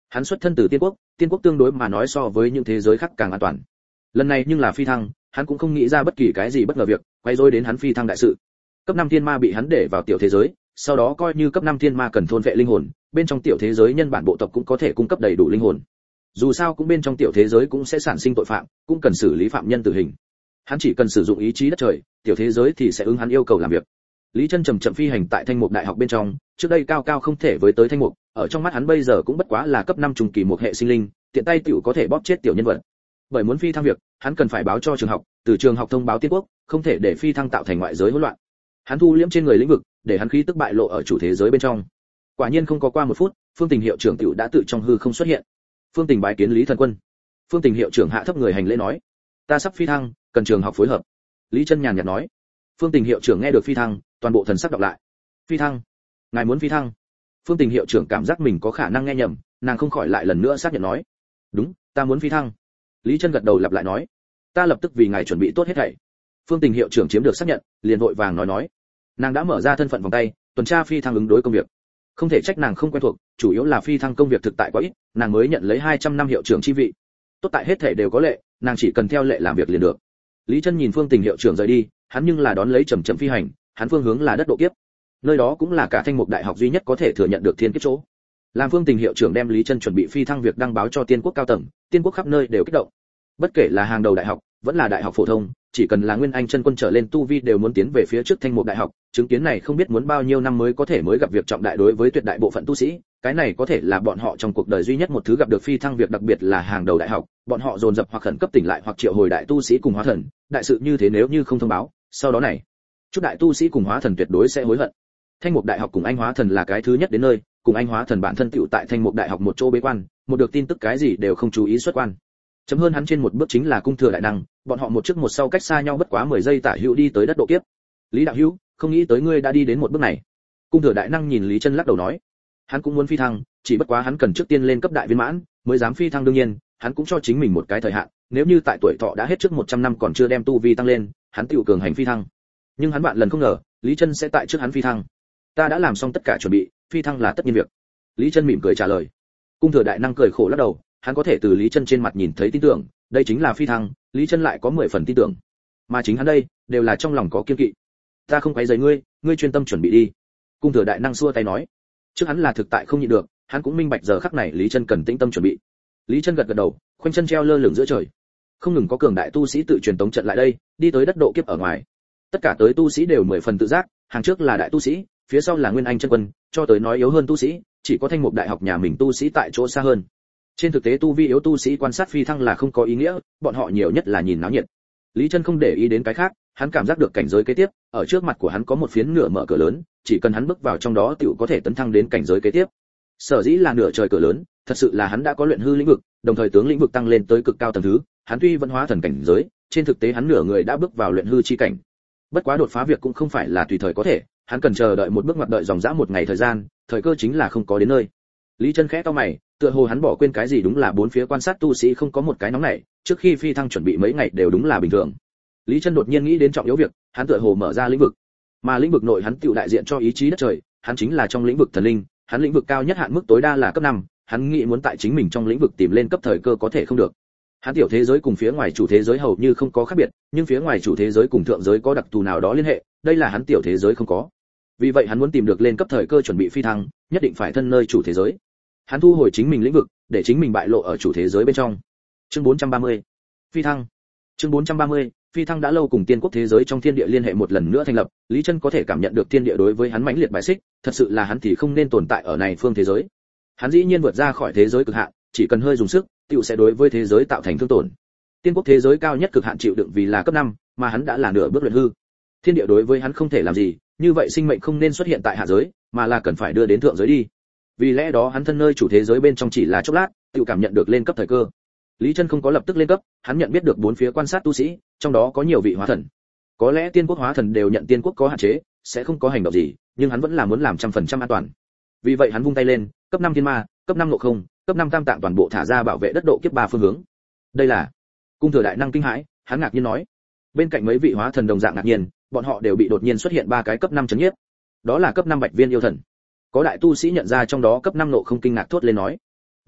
Hắn xuất thân từ tiên quốc tương đối mà nói so với những thế giới khác càng an toàn. Lần này nhưng là phi thăng, hắn cũng không nghĩ ra bất kỳ cái gì bất ngờ việc quay rối đến hắn phi thăng đại sự. Cấp 5 thiên ma bị hắn để vào tiểu thế giới, sau đó coi như cấp 5 thiên ma cần thôn vệ linh hồn, bên trong tiểu thế giới nhân bản bộ tộc cũng có thể cung cấp đầy đủ linh hồn. Dù sao cũng bên trong tiểu thế giới cũng sẽ sản sinh tội phạm, cũng cần xử lý phạm nhân tử hình. Hắn chỉ cần sử dụng ý chí đất trời, tiểu thế giới thì sẽ ứng hắn yêu cầu làm việc. Lý Chân chậm chậm phi hành tại Thanh Mục Đại học bên trong, trước đây cao cao không thể với tới Thanh Mục, ở trong mắt hắn bây giờ cũng bất quá là cấp 5 trung kỳ một hệ sinh linh, tiện tay tiểu có thể bóp chết tiểu nhân vật. Bởi muốn phi thăng việc, hắn cần phải báo cho trường học, từ trường học thông báo Tiên quốc, không thể để phi thăng tạo thành ngoại giới hỗn loạn. Hắn thu liễm trên người lĩnh vực, để hắn khí tức bại lộ ở chủ thế giới bên trong. Quả nhiên không có qua một phút, Phương Tình hiệu trưởng tiểu đã tự trong hư không xuất hiện. Phương Tình bái kiến Lý Thần Quân. Phương Tình hiệu trưởng hạ thấp người hành lễ nói: "Ta sắp phi thăng, cần trường học phối hợp." Lý Chân nhàn nhạt nói. Phương Tình hiệu trưởng nghe được phi thăng, toàn bộ thần sắc đọc lại. "Phi thăng? Ngài muốn phi thăng?" Phương Tình hiệu trưởng cảm giác mình có khả năng nghe nhầm, nàng không khỏi lại lần nữa xác nhận nói: "Đúng, ta muốn phi thăng." Lý Chân gật đầu lặp lại nói: "Ta lập tức vì ngài chuẩn bị tốt hết thảy." Phương Tình hiệu trưởng chiếm được xác nhận, liền vội vàng nói. Nàng đã mở ra thân phận vòng tay, tuần tra phi thăng ứng đối công việc. Không thể trách nàng không quen thuộc, chủ yếu là phi thăng công việc thực tại quá ít, nàng mới nhận lấy 200 năm hiệu trưởng chi vị. Tốt tại hết thể đều có lệ, nàng chỉ cần theo lệ làm việc liền được. Lý Chân nhìn Phương Tình hiệu trưởng rời đi, hắn nhưng là đón lấy chậm chậm phi hành, hắn phương hướng là đất độ kiếp. Nơi đó cũng là cả Thanh Mục Đại học duy nhất có thể thừa nhận được thiên kiếp chỗ. Làm Phương Tình hiệu trưởng đem Lý Chân chuẩn bị phi thăng việc đăng báo cho Tiên quốc cao tầng, Tiên quốc khắp nơi đều kích động. Bất kể là hàng đầu đại học, vẫn là đại học phổ thông, chỉ cần là nguyên anh chân quân trở lên tu vi đều muốn tiến về phía trước Thanh Mục Đại học, chứng kiến này không biết muốn bao nhiêu năm mới có thể mới gặp việc trọng đại đối với tuyệt đại bộ phận tu sĩ, cái này có thể là bọn họ trong cuộc đời duy nhất một thứ gặp được phi thăng việc, đặc biệt là hàng đầu đại học, bọn họ dồn dập hoặc khẩn cấp tỉnh lại hoặc triệu hồi đại tu sĩ cùng hóa thần, đại sự như thế nếu như không thông báo, sau đó này, chút đại tu sĩ cùng hóa thần tuyệt đối sẽ hối hận. Thanh Mục Đại học cùng anh hóa thần là cái thứ nhất đến nơi, cùng anh hóa thần bản thân tựu tại Thanh Mục Đại học một chỗ bế quan, một được tin tức cái gì đều không chú ý xuất quan. Chấm hơn hắn trên một bước chính là cung thừa đại năng, bọn họ một trước một sau cách xa nhau bất quá 10 giây tả hữu đi tới đất độ kiếp. Lý đạo hữu, không nghĩ tới ngươi đã đi đến một bước này. Cung thừa đại năng nhìn Lý Chân lắc đầu nói, hắn cũng muốn phi thăng, chỉ bất quá hắn cần trước tiên lên cấp đại viên mãn, mới dám phi thăng. Đương nhiên, hắn cũng cho chính mình một cái thời hạn, nếu như tại tuổi thọ đã hết trước 100 năm còn chưa đem tu vi tăng lên, hắn tiểu cường hành phi thăng. Nhưng hắn vạn lần không ngờ, Lý Chân sẽ tại trước hắn phi thăng. Ta đã làm xong tất cả chuẩn bị, phi thăng là tất nhiên việc. Lý Chân mỉm cười trả lời. Cung thừa đại năng cười khổ lắc đầu, hắn có thể từ Lý Chân trên mặt nhìn thấy tin tưởng, đây chính là phi thăng, Lý Chân lại có 10 phần tin tưởng. Mà chính hắn đây, đều là trong lòng có kiêng kỵ. Ta không quấy rầy ngươi, ngươi chuyên tâm chuẩn bị đi. Cung thừa đại năng xua tay nói. Trước hắn là thực tại không nhịn được, hắn cũng minh bạch giờ khắc này Lý Chân cần tĩnh tâm chuẩn bị. Lý Chân gật gật đầu, khoanh chân treo lơ lửng giữa trời. Không ngừng có cường đại tu sĩ tự truyền tống trận lại đây, đi tới đất độ kiếp ở ngoài. Tất cả tới tu sĩ đều 10 phần tự giác, hàng trước là đại tu sĩ, phía sau là nguyên anh chân quân, cho tới nói yếu hơn tu sĩ, chỉ có Thanh Mục Đại học nhà mình tu sĩ tại chỗ xa hơn. Trên thực tế tu vi yếu tu sĩ quan sát phi thăng là không có ý nghĩa, bọn họ nhiều nhất là nhìn náo nhiệt. Lý Chân không để ý đến cái khác, hắn cảm giác được cảnh giới kế tiếp, ở trước mặt của hắn có một phiến nửa mở cửa lớn, chỉ cần hắn bước vào trong đó tiểu có thể tấn thăng đến cảnh giới kế tiếp. Sở dĩ là nửa trời cửa lớn, thật sự là hắn đã có luyện hư lĩnh vực, đồng thời tướng lĩnh vực tăng lên tới cực cao tầng thứ, hắn tuy vẫn hóa thần cảnh giới, trên thực tế hắn nửa người đã bước vào luyện hư chi cảnh. Bất quá đột phá việc cũng không phải là tùy thời có thể, hắn cần chờ đợi một bước ngoặt, đợi dòng dã một ngày thời gian, thời cơ chính là không có đến nơi. Lý Chân khẽ cau mày, tựa hồ hắn bỏ quên cái gì, đúng là bốn phía quan sát tu sĩ không có một cái nóng nảy, trước khi phi thăng chuẩn bị mấy ngày đều đúng là bình thường. Lý Chân đột nhiên nghĩ đến trọng yếu việc, hắn tựa hồ mở ra lĩnh vực, mà lĩnh vực nội hắn tiểu đại diện cho ý chí đất trời, hắn chính là trong lĩnh vực thần linh, hắn lĩnh vực cao nhất hạn mức tối đa là cấp 5, hắn nghĩ muốn tại chính mình trong lĩnh vực tìm lên cấp thời cơ có thể không được. Hắn tiểu thế giới cùng phía ngoài chủ thế giới hầu như không có khác biệt, nhưng phía ngoài chủ thế giới cùng thượng giới có đặc thù nào đó liên hệ, đây là hắn tiểu thế giới không có. Vì vậy hắn muốn tìm được lên cấp thời cơ chuẩn bị phi thăng, nhất định phải thân nơi chủ thế giới. Hắn thu hồi chính mình lĩnh vực, để chính mình bại lộ ở chủ thế giới bên trong. Chương 430. Phi thăng. Chương 430. Phi thăng đã lâu cùng tiên quốc thế giới trong thiên địa liên hệ một lần nữa thành lập, Lý Chân có thể cảm nhận được thiên địa đối với hắn mãnh liệt bài xích, thật sự là hắn thì không nên tồn tại ở này phương thế giới. Hắn dĩ nhiên vượt ra khỏi thế giới cực hạn, chỉ cần hơi dùng sức, tiểu sẽ đối với thế giới tạo thành thương tổn. Tiên quốc thế giới cao nhất cực hạn chịu đựng vì là cấp 5, mà hắn đã là nửa bước luyện hư. Thiên địa đối với hắn không thể làm gì, như vậy sinh mệnh không nên xuất hiện tại hạ giới, mà là cần phải đưa đến thượng giới đi. Vì lẽ đó hắn thân nơi chủ thế giới bên trong chỉ là chốc lát, tự cảm nhận được lên cấp thời cơ. Lý Chân không có lập tức lên cấp, hắn nhận biết được bốn phía quan sát tu sĩ, trong đó có nhiều vị hóa thần. Có lẽ tiên quốc hóa thần đều nhận tiên quốc có hạn chế, sẽ không có hành động gì, nhưng hắn vẫn là muốn làm 100% an toàn. Vì vậy hắn vung tay lên, cấp 5 thiên ma, cấp 5 ngộ không, cấp 5 tam tạng toàn bộ thả ra bảo vệ đất độ kiếp 3 phương hướng. Đây là Cung thừa đại năng kinh hãi, hắn ngạc nhiên nói. Bên cạnh mấy vị hóa thần đồng dạng ngạc nhiên, bọn họ đều bị đột nhiên xuất hiện 3 cái cấp 5 chấn nhiếp. Đó là cấp 5 bạch viên yêu thần. Có đại tu sĩ nhận ra trong đó cấp 5 ngộ không, kinh ngạc thốt lên nói.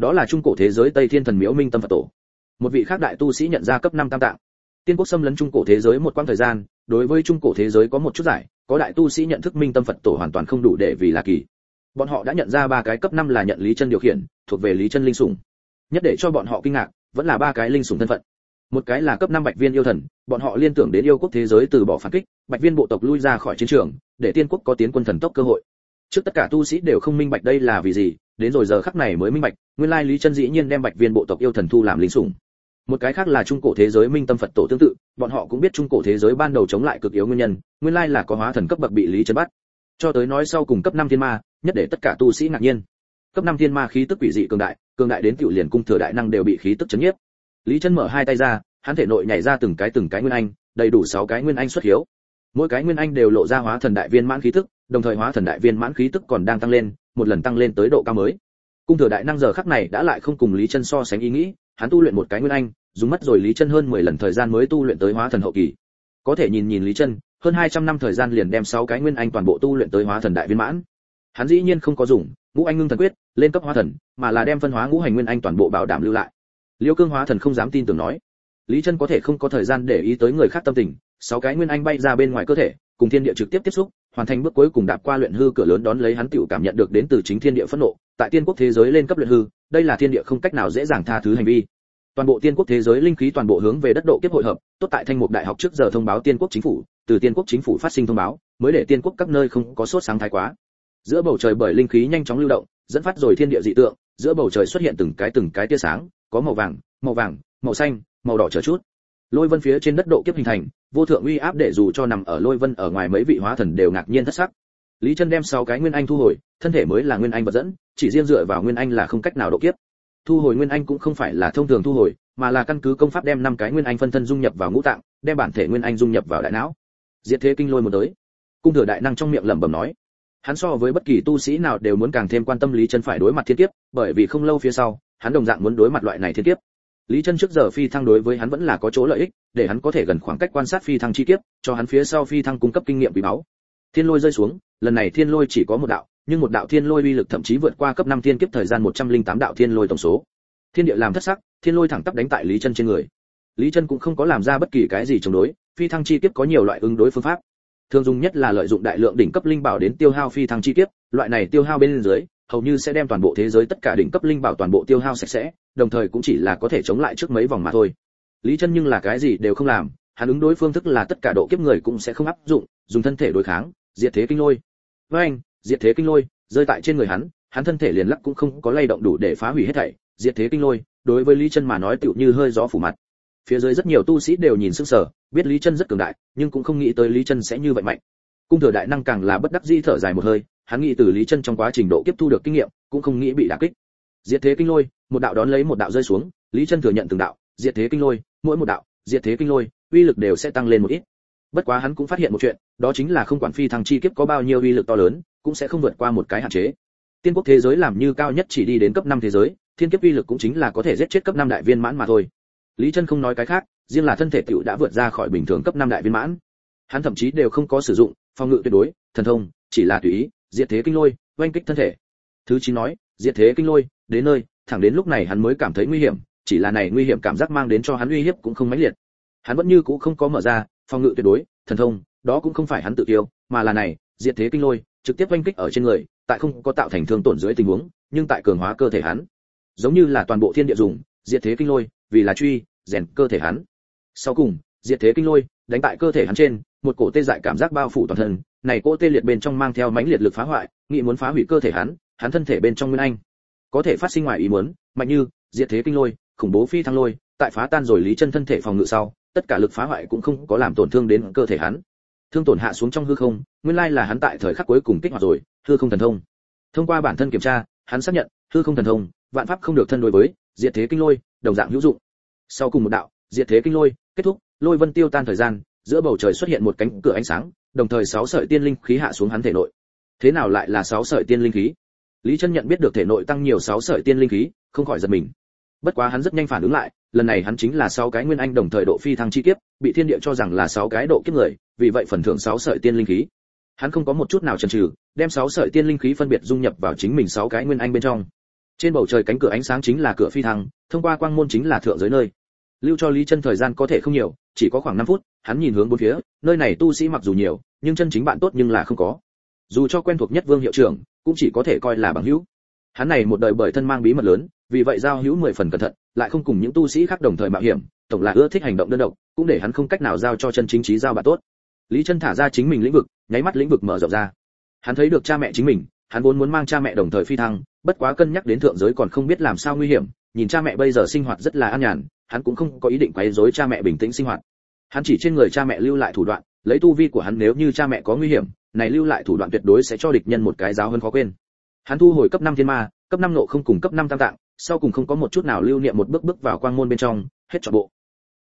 đó là trung cổ thế giới Tây Thiên Thần Miếu Minh Tâm Phật Tổ. Một vị khác đại tu sĩ nhận ra cấp 5 tam tạng. Tiên quốc xâm lấn trung cổ thế giới một quãng thời gian, đối với trung cổ thế giới có một chút giải, có đại tu sĩ nhận thức Minh Tâm Phật Tổ hoàn toàn không đủ để vì là kỳ. Bọn họ đã nhận ra 3 cái cấp 5 là nhận Lý Chân điều khiển, thuộc về Lý Chân linh sủng. Nhất để cho bọn họ kinh ngạc, vẫn là 3 cái linh sủng thân phận. Một cái là cấp 5 Bạch Viên yêu thần, bọn họ liên tưởng đến yêu quốc thế giới từ bỏ phản kích, Bạch Viên bộ tộc lui ra khỏi chiến trường, để tiên quốc có tiến quân thần tốc cơ hội. Trước tất cả tu sĩ đều không minh bạch đây là vì gì, đến rồi giờ khắc này mới minh bạch, nguyên lai Lý Chân dĩ nhiên đem Bạch Viên bộ tộc yêu thần thu làm linh sủng. Một cái khác là trung cổ thế giới Minh Tâm Phật Tổ tương tự, bọn họ cũng biết trung cổ thế giới ban đầu chống lại cực yếu nguyên nhân, nguyên lai là có hóa thần cấp bậc bị Lý Chân bắt. Cho tới nói sau cùng cấp 5 thiên ma, nhất để tất cả tu sĩ ngạc nhiên. Cấp 5 thiên ma khí tức quỷ dị cường đại đến tiểu liền cung thừa đại năng đều bị khí tức chấn nhiếp. Lý Chân mở hai tay ra, hắn thể nội nhảy ra từng cái nguyên anh, đầy đủ 6 cái nguyên anh xuất hiếu. Mỗi cái nguyên anh đều lộ ra hóa thần đại viên mãn khí tức, đồng thời hóa thần đại viên mãn khí tức còn đang tăng lên, một lần tăng lên tới độ cao mới. Cung thừa đại năng giờ khắc này đã lại không cùng Lý Chân so sánh ý nghĩ, hắn tu luyện một cái nguyên anh, dùng mất rồi Lý Chân hơn 10 lần thời gian mới tu luyện tới hóa thần hậu kỳ. Có thể nhìn Lý Chân, hơn 200 năm thời gian liền đem 6 cái nguyên anh toàn bộ tu luyện tới hóa thần đại viên mãn. Hắn dĩ nhiên không có dùng ngũ anh ngưng thần quyết lên cấp hóa thần, mà là đem phân hóa ngũ hành nguyên anh toàn bộ bảo đảm lưu lại. Liêu Cương hóa thần không dám tin tưởng nói, Lý Chân có thể không có thời gian để ý tới người khác tâm tình, 6 cái nguyên anh bay ra bên ngoài cơ thể, cùng thiên địa trực tiếp tiếp xúc, hoàn thành bước cuối cùng đạp qua luyện hư cửa lớn đón lấy hắn tiểu cảm nhận được đến từ chính thiên địa phẫn nộ, tại tiên quốc thế giới lên cấp luyện hư, đây là thiên địa không cách nào dễ dàng tha thứ hành vi. Toàn bộ tiên quốc thế giới linh khí toàn bộ hướng về đất độ kiếp hội hợp, tốt tại Thanh Mục Đại học trước giờ thông báo tiên quốc chính phủ, từ tiên quốc chính phủ phát sinh thông báo, mới để tiên quốc các nơi không có sốt sáng thái quá. Giữa bầu trời bởi linh khí nhanh chóng lưu động, dẫn phát rồi thiên địa dị tượng, giữa bầu trời xuất hiện từng cái tia sáng, có màu vàng, màu xanh, màu đỏ chờ chút. Lôi vân phía trên đất độ kiếp hình thành, vô thượng uy áp để dù cho nằm ở lôi vân ở ngoài mấy vị hóa thần đều ngạc nhiên thất sắc. Lý Chân đem 6 cái nguyên anh thu hồi, thân thể mới là nguyên anh vật dẫn, chỉ riêng dựa vào nguyên anh là không cách nào độ kiếp. Thu hồi nguyên anh cũng không phải là thông thường thu hồi, mà là căn cứ công pháp đem 5 cái nguyên anh phân thân dung nhập vào ngũ tạng, đem bản thể nguyên anh dung nhập vào đại não. Diệt thế kinh lôi một tới. Cung thừa đại năng trong miệng lẩm bẩm nói, hắn so với bất kỳ tu sĩ nào đều muốn càng thêm quan tâm Lý Chân phải đối mặt thiên kiếp, bởi vì không lâu phía sau, hắn đồng dạng muốn đối mặt loại này thiên kiếp. Lý Chân trước giờ phi thăng đối với hắn vẫn là có chỗ lợi ích, để hắn có thể gần khoảng cách quan sát phi thăng chi kiếp, cho hắn phía sau phi thăng cung cấp kinh nghiệm quý báu. Thiên lôi rơi xuống, lần này thiên lôi chỉ có một đạo, nhưng một đạo thiên lôi uy lực thậm chí vượt qua cấp 5 thiên kiếp thời gian 108 đạo thiên lôi tổng số. Thiên địa làm thất sắc, thiên lôi thẳng tắp đánh tại Lý Chân trên người. Lý Chân cũng không có làm ra bất kỳ cái gì chống đối, phi thăng chi kiếp có nhiều loại ứng đối phương pháp. Thường dùng nhất là lợi dụng đại lượng đỉnh cấp linh bảo đến tiêu hao phi thăng chi kiếp, loại này tiêu hao bên dưới, hầu như sẽ đem toàn bộ thế giới tất cả đỉnh cấp linh bảo toàn bộ tiêu hao sạch sẽ, đồng thời cũng chỉ là có thể chống lại trước mấy vòng mà thôi. Lý Chân nhưng là cái gì đều không làm, hắn ứng đối phương thức là tất cả độ kiếp người cũng sẽ không áp dụng, dùng thân thể đối kháng, diệt thế kinh lôi. Với anh, diệt thế kinh lôi rơi tại trên người hắn thân thể liền lắc cũng không có lay động đủ để phá hủy hết thảy, diệt thế kinh lôi, đối với Lý Chân mà nói tựu như hơi gió phủ mặt. Phía dưới rất nhiều tu sĩ đều nhìn sững sờ, biết Lý Chân rất cường đại, nhưng cũng không nghĩ tới Lý Chân sẽ như vậy mạnh. Cung thừa đại năng càng là bất đắc dĩ thở dài một hơi, hắn nghĩ từ Lý Chân trong quá trình độ kiếp thu được kinh nghiệm, cũng không nghĩ bị đả kích. Diệt thế kinh lôi, một đạo đón lấy một đạo rơi xuống, Lý Chân thừa nhận từng đạo, diệt thế kinh lôi, mỗi một đạo, diệt thế kinh lôi, uy lực đều sẽ tăng lên một ít. Bất quá hắn cũng phát hiện một chuyện, đó chính là không quản phi thăng chi kiếp có bao nhiêu uy lực to lớn, cũng sẽ không vượt qua một cái hạn chế. Tiên quốc thế giới làm như cao nhất chỉ đi đến cấp 5 thế giới, thiên kiếp uy lực cũng chính là có thể giết chết cấp 5 đại viên mãn mà thôi. Lý Chân không nói cái khác, riêng là thân thể tiểu đã vượt ra khỏi bình thường cấp 5 đại viên mãn. Hắn thậm chí đều không có sử dụng phòng ngự tuyệt đối, thần thông, chỉ là tùy ý, diệt thế kinh lôi, oanh kích thân thể. Thứ 9 nói, diệt thế kinh lôi, đến nơi, thẳng đến lúc này hắn mới cảm thấy nguy hiểm, chỉ là này nguy hiểm cảm giác mang đến cho hắn uy hiếp cũng không mãnh liệt. Hắn vẫn như cũ không có mở ra phòng ngự tuyệt đối, thần thông, đó cũng không phải hắn tự tiêu, mà là này, diệt thế kinh lôi, trực tiếp oanh kích ở trên người, tại không có tạo thành thương tổn dưới tình huống, nhưng tại cường hóa cơ thể hắn. Giống như là toàn bộ thiên địa dùng, diệt thế kinh lôi, vì là truy, rèn cơ thể hắn. Sau cùng, diệt thế kinh lôi, đánh tại cơ thể hắn trên, một cổ tê dại cảm giác bao phủ toàn thân, này cỗ tê liệt bên trong mang theo mãnh liệt lực phá hoại, nghĩ muốn phá hủy cơ thể hắn thân thể bên trong nguyên anh, có thể phát sinh ngoài ý muốn, mạnh như diệt thế kinh lôi, khủng bố phi thăng lôi, tại phá tan rồi Lý Chân thân thể phòng ngự sau, tất cả lực phá hoại cũng không có làm tổn thương đến cơ thể hắn. Thương tổn hạ xuống trong hư không, nguyên lai là hắn tại thời khắc cuối cùng kích hoạt rồi hư không thần thông. Thông qua bản thân kiểm tra, hắn xác nhận hư không thần thông, vạn pháp không được thân đối với diệt thế kinh lôi, đồng dạng hữu dụng. Sau cùng một đạo diệt thế kinh lôi kết thúc, lôi vân tiêu tan thời gian, giữa bầu trời xuất hiện một cánh cửa ánh sáng, đồng thời 6 sợi tiên linh khí hạ xuống hắn thể nội. Thế nào lại là 6 sợi tiên linh khí? Lý Chân nhận biết được thể nội tăng nhiều 6 sợi tiên linh khí, không khỏi giật mình. Bất quá hắn rất nhanh phản ứng lại, lần này hắn chính là 6 cái nguyên anh đồng thời độ phi thăng chi kiếp, bị thiên địa cho rằng là 6 cái độ kiếp người, vì vậy phần thưởng 6 sợi tiên linh khí. Hắn không có một chút nào chần chừ, đem 6 sợi tiên linh khí phân biệt dung nhập vào chính mình 6 cái nguyên anh bên trong. Trên bầu trời cánh cửa ánh sáng chính là cửa phi thăng, thông qua quang môn chính là thượng giới nơi. Lưu cho Lý Chân thời gian có thể không nhiều, chỉ có khoảng 5 phút, hắn nhìn hướng bốn phía, nơi này tu sĩ mặc dù nhiều, nhưng chân chính bạn tốt nhưng là không có. Dù cho quen thuộc nhất Vương hiệu trưởng, cũng chỉ có thể coi là bằng hữu. Hắn này một đời bởi thân mang bí mật lớn, vì vậy giao hữu 10 phần cẩn thận, lại không cùng những tu sĩ khác đồng thời mạo hiểm, tổng là ưa thích hành động đơn độc, cũng để hắn không cách nào giao cho chân chính trí giao bạn tốt. Lý Chân thả ra chính mình lĩnh vực, nháy mắt lĩnh vực mở rộng ra. Hắn thấy được cha mẹ chính mình, hắn vốn muốn mang cha mẹ đồng thời phi thăng, bất quá cân nhắc đến thượng giới còn không biết làm sao nguy hiểm, nhìn cha mẹ bây giờ sinh hoạt rất là an nhàn, hắn cũng không có ý định quấy rối cha mẹ bình tĩnh sinh hoạt. Hắn chỉ trên người cha mẹ lưu lại thủ đoạn, lấy tu vi của hắn nếu như cha mẹ có nguy hiểm, này lưu lại thủ đoạn tuyệt đối sẽ cho địch nhân một cái giáo hơn khó quên. Hắn thu hồi cấp 5 thiên ma, cấp 5 nộ không cùng cấp 5 tam tạng, sau cùng không có một chút nào lưu niệm một bước bước vào quang môn bên trong, hết trọn bộ.